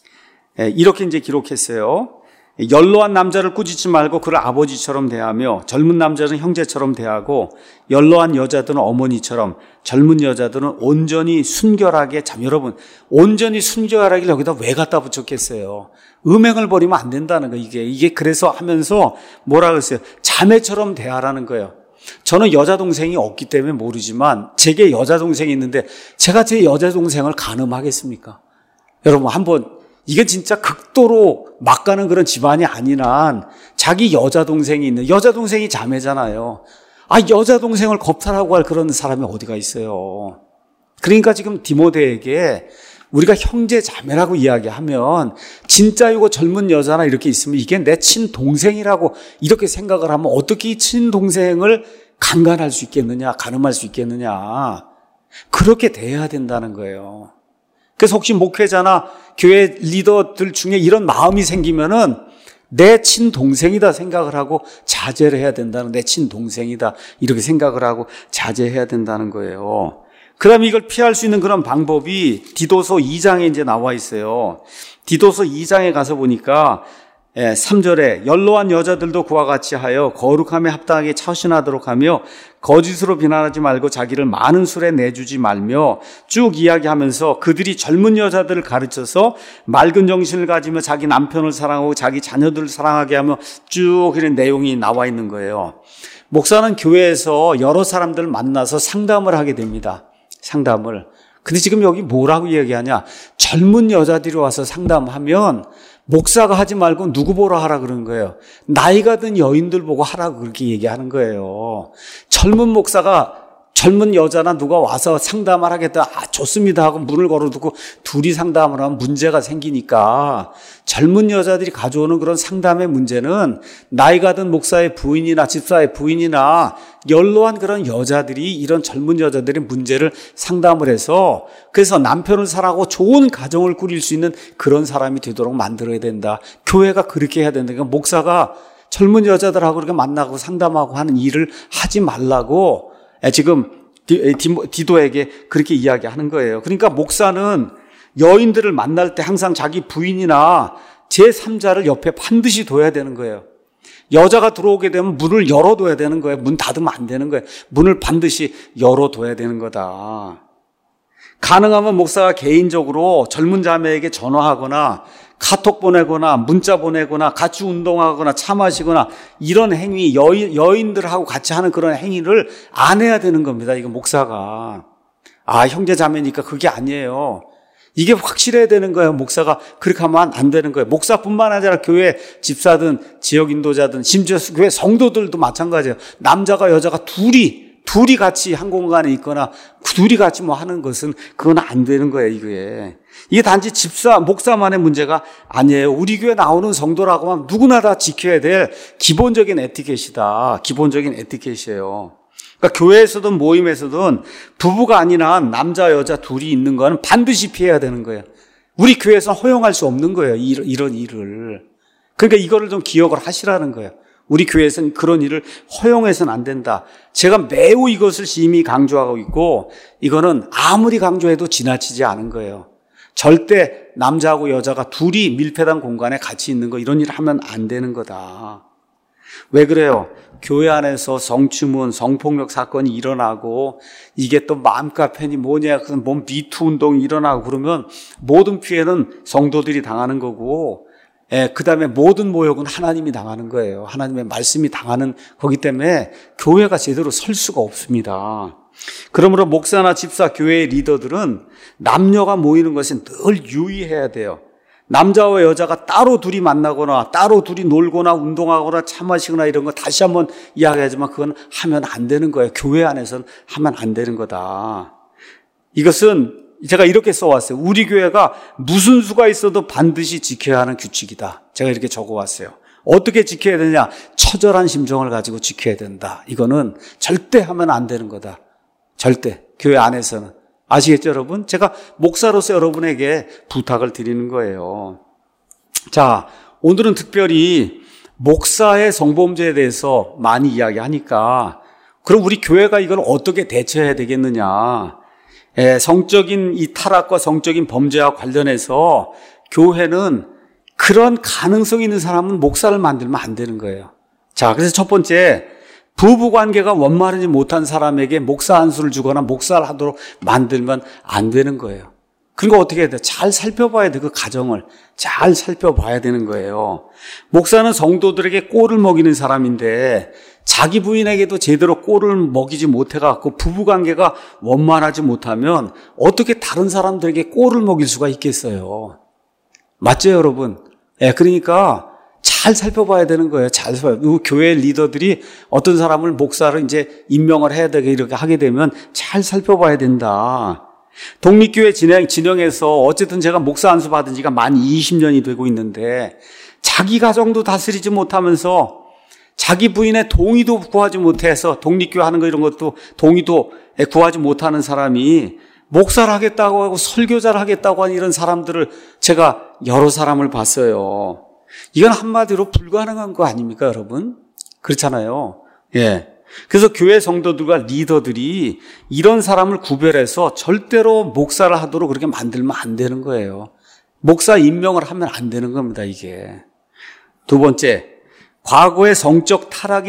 S1: 예, 이렇게 이제 기록했어요. 연로한 남자를 꾸짖지 말고 그를 아버지처럼 대하며 젊은 남자는 형제처럼 대하고 연로한 여자들은 어머니처럼 젊은 여자들은 온전히 순결하게 참 여러분 온전히 순결하길 여기다 왜 갖다 붙였겠어요? 음행을 벌이면 안 된다는 거 이게 이게 그래서 하면서 뭐라 그랬어요? 자매처럼 대하라는 거예요. 저는 여자 동생이 없기 때문에 모르지만 제게 여자 동생이 있는데 제가 제 여자 동생을 간음하겠습니까? 여러분 한번 이게 진짜 극도로 막 가는 그런 집안이 아닌 한 자기 여자 동생이 있는 여자 동생이 자매잖아요. 아 여자 동생을 겁탈하고 할 그런 사람이 어디가 있어요. 그러니까 지금 디모데에게 우리가 형제 자매라고 이야기하면 진짜이고 젊은 여자나 이렇게 있으면 이게 내 친동생이라고 이렇게 생각을 하면 어떻게 이 친동생을 강간할 수 있겠느냐, 간음할 수 있겠느냐. 그렇게 대해야 된다는 거예요. 그래서 혹시 목회자나 교회 리더들 중에 이런 마음이 생기면은 내 친동생이다 생각을 하고 자제를 해야 된다는, 내 친동생이다 이렇게 생각을 하고 자제해야 된다는 거예요. 그 다음에 이걸 피할 수 있는 그런 방법이 디도서 이 장에 이제 나와 있어요. 디도서 이 장에 가서 보니까 삼 절에 연로한 여자들도 그와 같이 하여 거룩함에 합당하게 처신하도록 하며 거짓으로 비난하지 말고 자기를 많은 술에 내주지 말며 쭉 이야기하면서 그들이 젊은 여자들을 가르쳐서 맑은 정신을 가지며 자기 남편을 사랑하고 자기 자녀들을 사랑하게 하며 쭉 이런 내용이 나와 있는 거예요. 목사는 교회에서 여러 사람들을 만나서 상담을 하게 됩니다. 상담을. 근데 지금 여기 뭐라고 얘기하냐? 젊은 여자들이 와서 상담하면 목사가 하지 말고 누구 보러 하라 그러는 거예요. 나이가 든 여인들 보고 하라고 그렇게 얘기하는 거예요. 젊은 목사가 젊은 여자나 누가 와서 상담을 하겠다. 아, 좋습니다 하고 문을 걸어두고 둘이 상담을 하면 문제가 생기니까 젊은 여자들이 가져오는 그런 상담의 문제는 나이가 든 목사의 부인이나 집사의 부인이나 연로한 그런 여자들이 이런 젊은 여자들의 문제를 상담을 해서 그래서 남편을 사랑하고 좋은 가정을 꾸릴 수 있는 그런 사람이 되도록 만들어야 된다. 교회가 그렇게 해야 된다. 그러니까 목사가 젊은 여자들하고 그렇게 만나고 상담하고 하는 일을 하지 말라고 지금 디도에게 그렇게 이야기하는 거예요. 그러니까 목사는 여인들을 만날 때 항상 자기 부인이나 제삼자를 옆에 반드시 둬야 되는 거예요. 여자가 들어오게 되면 문을 열어둬야 되는 거예요. 문 닫으면 안 되는 거예요. 문을 반드시 열어둬야 되는 거다. 가능하면 목사가 개인적으로 젊은 자매에게 전화하거나 카톡 보내거나 문자 보내거나 같이 운동하거나 차 마시거나 이런 행위, 여인, 여인들하고 같이 하는 그런 행위를 안 해야 되는 겁니다. 이거 목사가. 아, 형제 자매니까 그게 아니에요. 이게 확실해야 되는 거예요. 목사가 그렇게 하면 안 되는 거예요. 목사뿐만 아니라 교회 집사든 지역 인도자든 심지어 교회 성도들도 마찬가지예요. 남자가 여자가 둘이 둘이 같이 한 공간에 있거나 둘이 같이 뭐 하는 것은 그건 안 되는 거예요. 이게 이게 단지 집사 목사만의 문제가 아니에요. 우리 교회 나오는 성도라고 하면 누구나 다 지켜야 될 기본적인 에티켓이다. 기본적인 에티켓이에요. 그러니까 교회에서든 모임에서든 부부가 아니라 남자 여자 둘이 있는 건 반드시 피해야 되는 거예요. 우리 교회에서는 허용할 수 없는 거예요. 이런, 이런 일을. 그러니까 이거를 좀 기억을 하시라는 거예요. 우리 교회에서는 그런 일을 허용해서는 안 된다. 제가 매우 이것을 심히 강조하고 있고 이거는 아무리 강조해도 지나치지 않은 거예요. 절대 남자하고 여자가 둘이 밀폐된 공간에 같이 있는 거 이런 일을 하면 안 되는 거다. 왜 그래요? 교회 안에서 성추문, 성폭력 사건이 일어나고 이게 또 마음과 편이 뭐냐, 뭔 미투 운동이 일어나고 그러면 모든 피해는 성도들이 당하는 거고 예, 그 다음에 모든 모욕은 하나님이 당하는 거예요. 하나님의 말씀이 당하는 거기 때문에 교회가 제대로 설 수가 없습니다. 그러므로 목사나 집사, 교회의 리더들은 남녀가 모이는 것은 늘 유의해야 돼요. 남자와 여자가 따로 둘이 만나거나 따로 둘이 놀거나 운동하거나 차 마시거나 이런 거 다시 한번 이야기하지만 그건 하면 안 되는 거예요. 교회 안에서는 하면 안 되는 거다. 이것은 제가 이렇게 써왔어요. 우리 교회가 무슨 수가 있어도 반드시 지켜야 하는 규칙이다. 제가 이렇게 적어왔어요. 어떻게 지켜야 되냐? 처절한 심정을 가지고 지켜야 된다. 이거는 절대 하면 안 되는 거다. 절대. 교회 안에서는. 아시겠죠, 여러분? 제가 목사로서 여러분에게 부탁을 드리는 거예요. 자, 오늘은 특별히 목사의 성범죄에 대해서 많이 이야기하니까 그럼 우리 교회가 이걸 어떻게 대처해야 되겠느냐? 예, 성적인 이 타락과 성적인 범죄와 관련해서 교회는 그런 가능성이 있는 사람은 목사를 만들면 안 되는 거예요. 자, 그래서 첫 번째, 부부관계가 원만하지 못한 사람에게 목사 안수를 주거나 목사를 하도록 만들면 안 되는 거예요. 그러니까 어떻게 해야 돼요? 잘 살펴봐야 돼요. 그 가정을 잘 살펴봐야 되는 거예요. 목사는 성도들에게 꼴을 먹이는 사람인데 자기 부인에게도 제대로 꼴을 먹이지 못해갖고 부부관계가 원만하지 못하면 어떻게 다른 사람들에게 꼴을 먹일 수가 있겠어요? 맞죠, 여러분? 예, 그러니까 잘 살펴봐야 되는 거예요. 잘 살펴봐요. 교회 리더들이 어떤 사람을 목사를 이제 임명을 해야 되게 이렇게 하게 되면 잘 살펴봐야 된다. 독립교회 진행, 진영에서 어쨌든 제가 목사 안수 받은 지가 만 이십 년이 되고 있는데 자기 가정도 다스리지 못하면서 자기 부인의 동의도 구하지 못해서 독립교회 하는 거 이런 것도 동의도 구하지 못하는 사람이 목사를 하겠다고 하고 설교자를 하겠다고 하는 이런 사람들을 제가 여러 사람을 봤어요. 이건 한마디로 불가능한 거 아닙니까, 여러분? 그렇잖아요. 예. 그래서 교회 성도들과 리더들이 이런 사람을 구별해서 절대로 목사를 하도록 그렇게 만들면 안 되는 거예요. 목사 임명을 하면 안 되는 겁니다, 이게. 두 번째, 과거의 성적 타락인,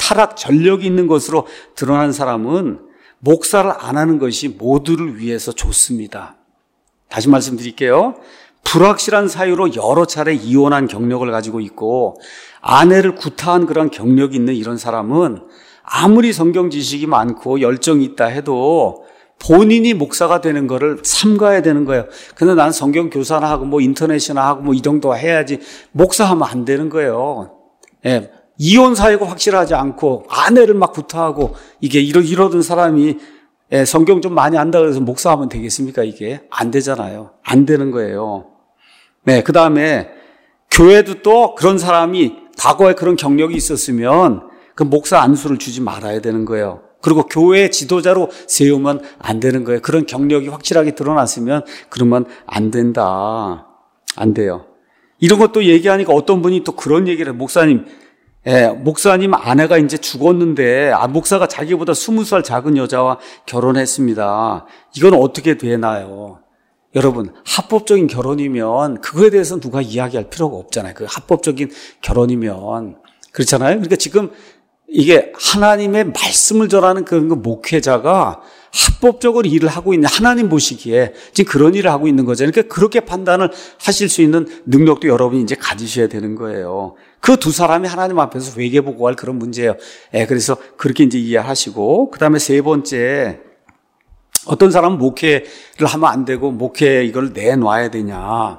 S1: 타락, 전력이 있는 것으로 드러난 사람은 목사를 안 하는 것이 모두를 위해서 좋습니다. 다시 말씀드릴게요. 불확실한 사유로 여러 차례 이혼한 경력을 가지고 있고 아내를 구타한 그런 경력이 있는 이런 사람은 아무리 성경 지식이 많고 열정이 있다 해도 본인이 목사가 되는 거를 삼가야 되는 거예요. 근데 난 성경 교사나 하고 뭐 인터넷이나 하고 뭐 이 정도 해야지 목사하면 안 되는 거예요. 예, 이혼 사유가 확실하지 않고 아내를 막 구타하고 이게 이러, 이러던 사람이 예, 성경 좀 많이 안다 그래서 목사하면 되겠습니까? 이게 안 되잖아요. 안 되는 거예요. 네, 그 다음에 교회도 또 그런 사람이 과거에 그런 경력이 있었으면 그 목사 안수를 주지 말아야 되는 거예요. 그리고 교회 지도자로 세우면 안 되는 거예요. 그런 경력이 확실하게 드러났으면 그러면 안 된다. 안 돼요. 이런 것도 얘기하니까 어떤 분이 또 그런 얘기를 해요. 목사님, 예, 목사님 아내가 이제 죽었는데 아, 목사가 자기보다 스무 살 작은 여자와 결혼했습니다. 이건 어떻게 되나요? 여러분, 합법적인 결혼이면 그거에 대해서 누가 이야기할 필요가 없잖아요. 그 합법적인 결혼이면. 그렇잖아요. 그러니까 지금 이게 하나님의 말씀을 전하는 그런 그 목회자가 합법적으로 일을 하고 있는, 하나님 보시기에 지금 그런 일을 하고 있는 거잖아요. 그러니까 그렇게 판단을 하실 수 있는 능력도 여러분이 이제 가지셔야 되는 거예요. 그 두 사람이 하나님 앞에서 회개보고할 그런 문제예요. 예, 그래서 그렇게 이제 이해하시고, 그 다음에 세 번째, 어떤 사람은 목회를 하면 안 되고 목회 이걸 내놔야 되냐.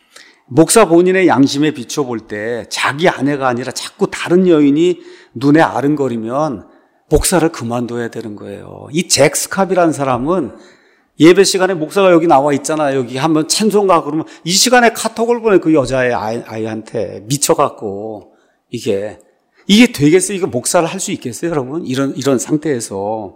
S1: 목사 본인의 양심에 비춰볼 때 자기 아내가 아니라 자꾸 다른 여인이 눈에 아른거리면 목사를 그만둬야 되는 거예요. 이 잭 스캅이라는 사람은 예배 시간에 목사가 여기 나와 있잖아요. 여기 한번 찬송가 그러면 이 시간에 카톡을 보내 그 여자의 아이, 아이한테 미쳐갖고 이게 이게 되겠어요? 이거 목사를 할 수 있겠어요, 여러분? 이런 이런 상태에서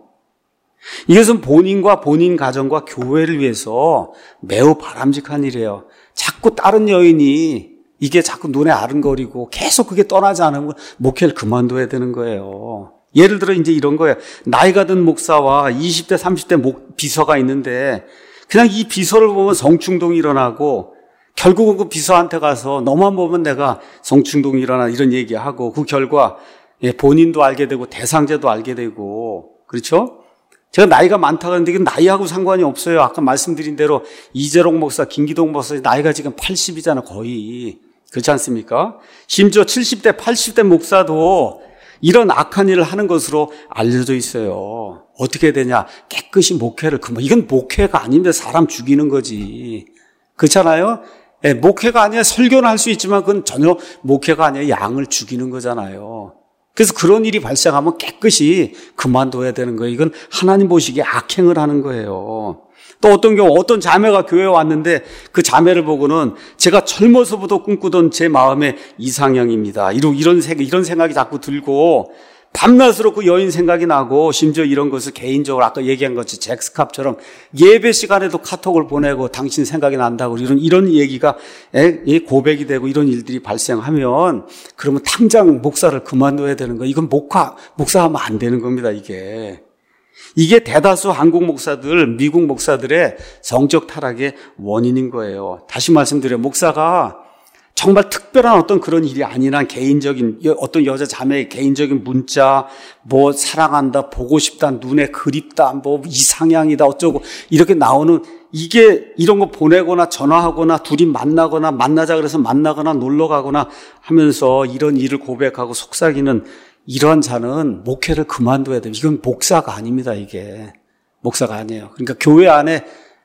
S1: 이것은 본인과 본인 가정과 교회를 위해서 매우 바람직한 일이에요. 자꾸 다른 여인이 이게 자꾸 눈에 아른거리고 계속 그게 떠나지 않으면 목회를 그만둬야 되는 거예요. 예를 들어 이제 이런 거예요. 나이가 든 목사와 이십 대, 삼십 대 목, 비서가 있는데 그냥 이 비서를 보면 성충동이 일어나고 결국은 그 비서한테 가서 너만 보면 내가 성충동이 일어나 이런 얘기하고 그 결과 본인도 알게 되고 대상자도 알게 되고 그렇죠? 제가 나이가 많다고 하는데 이건 나이하고 상관이 없어요. 아까 말씀드린 대로 이재록 목사, 김기동 목사 나이가 지금 팔십이잖아 거의. 그렇지 않습니까? 심지어 칠십 대, 팔십 대 목사도 이런 악한 일을 하는 것으로 알려져 있어요. 어떻게 되냐? 깨끗이 목회를 그만. 이건 목회가 아닌데 사람 죽이는 거지. 그렇잖아요? 예, 목회가 아니라 설교는 할 수 있지만 그건 전혀 목회가 아니라 양을 죽이는 거잖아요. 그래서 그런 일이 발생하면 깨끗이 그만둬야 되는 거예요. 이건 하나님 보시기에 악행을 하는 거예요. 또 어떤 경우 어떤 자매가 교회에 왔는데 그 자매를 보고는 제가 젊어서부터 꿈꾸던 제 마음의 이상형입니다. 이런 이런 생각 이런 생각이 자꾸 들고 밤낮으로 그 여인 생각이 나고 심지어 이런 것을 개인적으로 아까 얘기한 것이 잭 스캅처럼 예배 시간에도 카톡을 보내고 당신 생각이 난다고 이런 이런 얘기가 고백이 되고 이런 일들이 발생하면 그러면 당장 목사를 그만둬야 되는 거예요. 이건 목화 목사하면 안 되는 겁니다. 이게 이게 대다수 한국 목사들, 미국 목사들의 성적 타락의 원인인 거예요. 다시 말씀드려요. 목사가 정말 특별한 어떤 그런 일이 아니라 개인적인 어떤 여자 자매의 개인적인 문자, 뭐 사랑한다, 보고 싶다, 눈에 그립다, 뭐 이상향이다 어쩌고 이렇게 나오는 이게 이런 거 보내거나 전화하거나 둘이 만나거나 만나자 그래서 만나거나 놀러 가거나 하면서 이런 일을 고백하고 속삭이는 이러한 자는 목회를 그만둬야 돼요. 이건 목사가 아닙니다. 이게 목사가 아니에요. 그러니까 교회 안에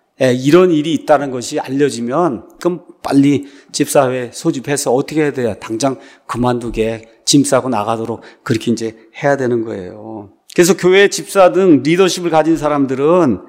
S1: 이런 일이 있다는 것이 알려지면 그럼 빨리 집사회 소집해서 어떻게 해야 돼요? 당장 그만두게 짐 싸고 나가도록 그렇게 이제 해야 되는 거예요. 그래서 교회 집사 등 리더십을 가진 사람들은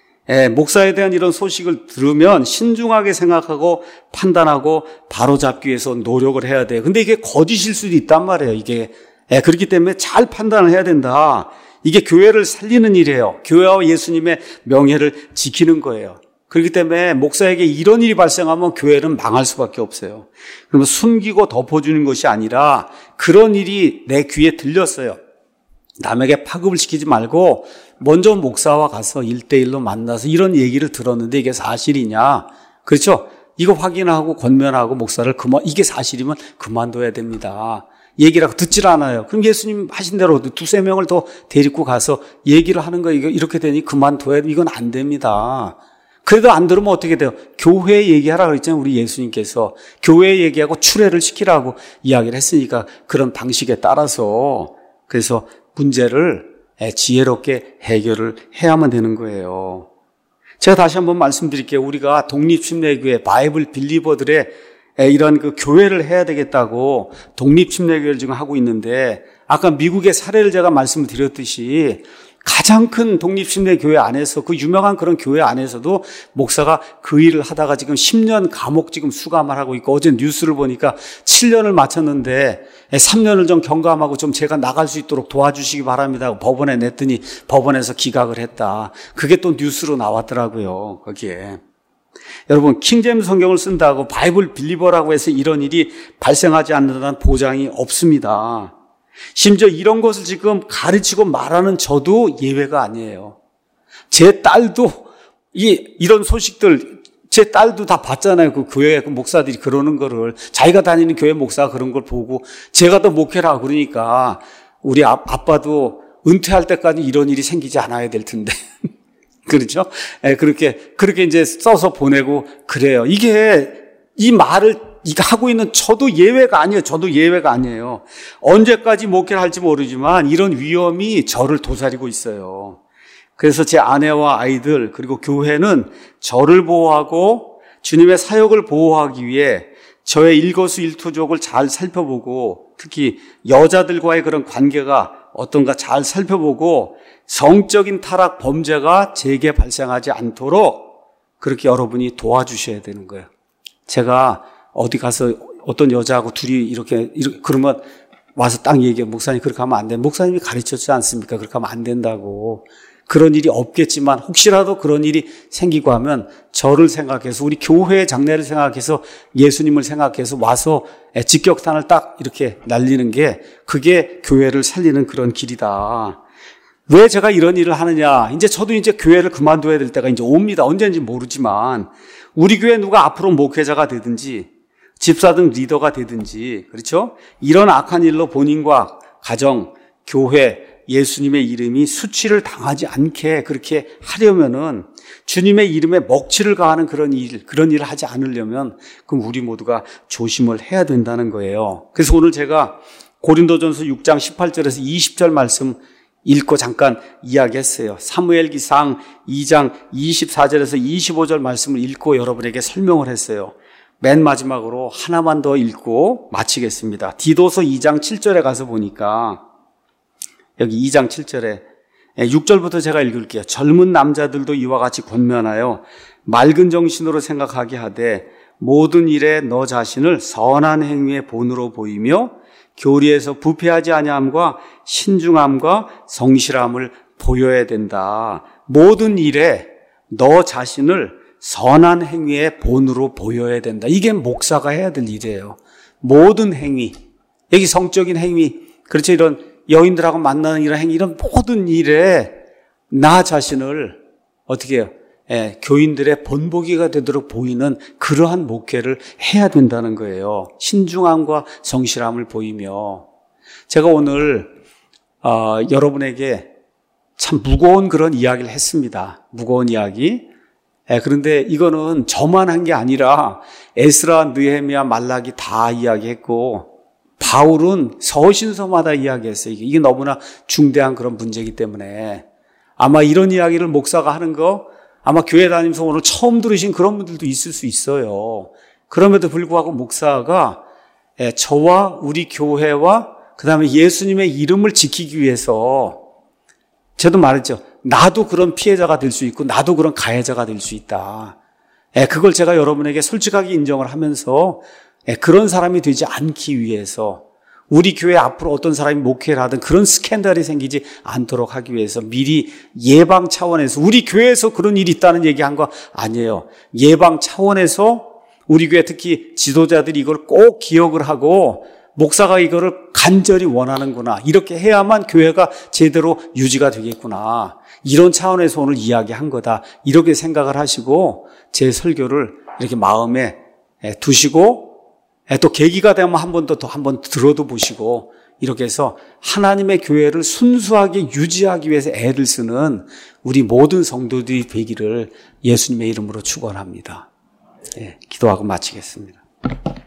S1: 목사에 대한 이런 소식을 들으면 신중하게 생각하고 판단하고 바로잡기 위해서 노력을 해야 돼요. 근데 이게 거짓일 수도 있단 말이에요. 이게 그렇기 때문에 잘 판단을 해야 된다. 이게 교회를 살리는 일이에요. 교회와 예수님의 명예를 지키는 거예요. 그렇기 때문에 목사에게 이런 일이 발생하면 교회는 망할 수밖에 없어요. 그러면 숨기고 덮어주는 것이 아니라 그런 일이 내 귀에 들렸어요. 남에게 파급을 시키지 말고 먼저 목사와 가서 일대일로 만나서 이런 얘기를 들었는데 이게 사실이냐. 그렇죠? 이거 확인하고 권면하고 목사를 그만, 이게 사실이면 그만둬야 됩니다. 얘기를 하고 듣질 않아요. 그럼 예수님 하신 대로 두세 명을 더 데리고 가서 얘기를 하는 거예요. 이렇게 되니 그만둬야 돼. 이건 안 됩니다. 그래도 안 들으면 어떻게 돼요? 교회 얘기하라고 그랬잖아요. 우리 예수님께서. 교회 얘기하고 추례를 시키라고 이야기를 했으니까 그런 방식에 따라서 그래서 문제를 지혜롭게 해결을 해야만 되는 거예요. 제가 다시 한번 말씀드릴게요. 우리가 독립침례교회, 바이블 빌리버들의 이런 그 교회를 해야 되겠다고 독립침례교회를 지금 하고 있는데 아까 미국의 사례를 제가 말씀을 드렸듯이 가장 큰 독립침례교회 안에서 그 유명한 그런 교회 안에서도 목사가 그 일을 하다가 지금 십 년 감옥 지금 수감을 하고 있고 어제 뉴스를 보니까 칠 년을 마쳤는데 삼 년을 좀 경감하고 좀 제가 나갈 수 있도록 도와주시기 바랍니다. 법원에 냈더니 법원에서 기각을 했다. 그게 또 뉴스로 나왔더라고요. 거기에. 여러분 킹제임스 성경을 쓴다고 바이블 빌리버라고 해서 이런 일이 발생하지 않는다는 보장이 없습니다. 심지어 이런 것을 지금 가르치고 말하는 저도 예외가 아니에요. 제 딸도 이 이런 소식들 제 딸도 다 봤잖아요. 그 교회 그 목사들이 그러는 거를 자기가 다니는 교회 목사가 그런 걸 보고 제가 더 목회라 그러니까 우리 아빠도 은퇴할 때까지 이런 일이 생기지 않아야 될 텐데. 그렇죠? 예, 그렇게 그렇게 이제 써서 보내고 그래요. 이게 이 말을 이거 하고 있는 저도 예외가 아니에요. 저도 예외가 아니에요. 언제까지 목회를 할지 모르지만 이런 위험이 저를 도사리고 있어요. 그래서 제 아내와 아이들 그리고 교회는 저를 보호하고 주님의 사역을 보호하기 위해 저의 일거수일투족을 잘 살펴보고 특히 여자들과의 그런 관계가 어떤가 잘 살펴보고 성적인 타락 범죄가 제게 발생하지 않도록 그렇게 여러분이 도와주셔야 되는 거예요. 제가 어디 가서 어떤 여자하고 둘이 이렇게, 이렇게 그러면 와서 딱 얘기해. 목사님 그렇게 하면 안 돼. 목사님이 가르쳤지 않습니까? 그렇게 하면 안 된다고. 그런 일이 없겠지만 혹시라도 그런 일이 생기고 하면 저를 생각해서 우리 교회의 장례를 생각해서 예수님을 생각해서 와서 직격탄을 딱 이렇게 날리는 게 그게 교회를 살리는 그런 길이다. 왜 제가 이런 일을 하느냐. 이제 저도 이제 교회를 그만둬야 될 때가 이제 옵니다. 언제인지 모르지만 우리 교회 누가 앞으로 목회자가 되든지 집사등 리더가 되든지 그렇죠? 이런 악한 일로 본인과 가정, 교회, 예수님의 이름이 수치를 당하지 않게 그렇게 하려면은 주님의 이름에 먹칠을 가하는 그런 일, 그런 일을 하지 않으려면 그럼 우리 모두가 조심을 해야 된다는 거예요. 그래서 오늘 제가 고린도전서 육 장 십팔 절에서 이십 절 말씀 읽고 잠깐 이야기했어요. 사무엘기상 이 장 이십사 절에서 이십오 절 말씀을 읽고 여러분에게 설명을 했어요. 맨 마지막으로 하나만 더 읽고 마치겠습니다. 디도서 이 장 칠 절에 가서 보니까 여기 이 장 칠 절에 육 절부터 제가 읽을게요. 젊은 남자들도 이와 같이 권면하여 맑은 정신으로 생각하게 하되 모든 일에 너 자신을 선한 행위의 본으로 보이며 교리에서 부패하지 아니함과 신중함과 성실함을 보여야 된다. 모든 일에 너 자신을 선한 행위의 본으로 보여야 된다. 이게 목사가 해야 될 일이에요. 모든 행위, 여기 성적인 행위, 그렇죠? 이런 여인들하고 만나는 이런 행위, 이런 모든 일에 나 자신을 어떻게 해요? 예, 교인들의 본보기가 되도록 보이는 그러한 목회를 해야 된다는 거예요. 신중함과 성실함을 보이며. 제가 오늘 어, 여러분에게 참 무거운 그런 이야기를 했습니다. 무거운 이야기. 예, 그런데 이거는 저만 한 게 아니라 에스라, 느헤미야, 말라기 다 이야기했고 바울은 서신서마다 이야기했어요. 이게, 이게 너무나 중대한 그런 문제이기 때문에 아마 이런 이야기를 목사가 하는 거 아마 교회 다니면서 오늘 처음 들으신 그런 분들도 있을 수 있어요. 그럼에도 불구하고 목사가 예, 저와 우리 교회와 그 다음에 예수님의 이름을 지키기 위해서 저도 말했죠. 나도 그런 피해자가 될 수 있고 나도 그런 가해자가 될 수 있다. 예, 그걸 제가 여러분에게 솔직하게 인정을 하면서 예, 그런 사람이 되지 않기 위해서 우리 교회 앞으로 어떤 사람이 목회를 하든 그런 스캔들이 생기지 않도록 하기 위해서 미리 예방 차원에서 우리 교회에서 그런 일이 있다는 얘기한 거 아니에요. 예방 차원에서 우리 교회 특히 지도자들이 이걸 꼭 기억을 하고 목사가 이거를 간절히 원하는구나. 이렇게 해야만 교회가 제대로 유지가 되겠구나. 이런 차원에서 오늘 이야기한 거다. 이렇게 생각을 하시고 제 설교를 이렇게 마음에 두시고 또 계기가 되면 한 번 더 한 번 들어도 보시고 이렇게 해서 하나님의 교회를 순수하게 유지하기 위해서 애를 쓰는 우리 모든 성도들이 되기를 예수님의 이름으로 축원합니다. 예, 기도하고 마치겠습니다.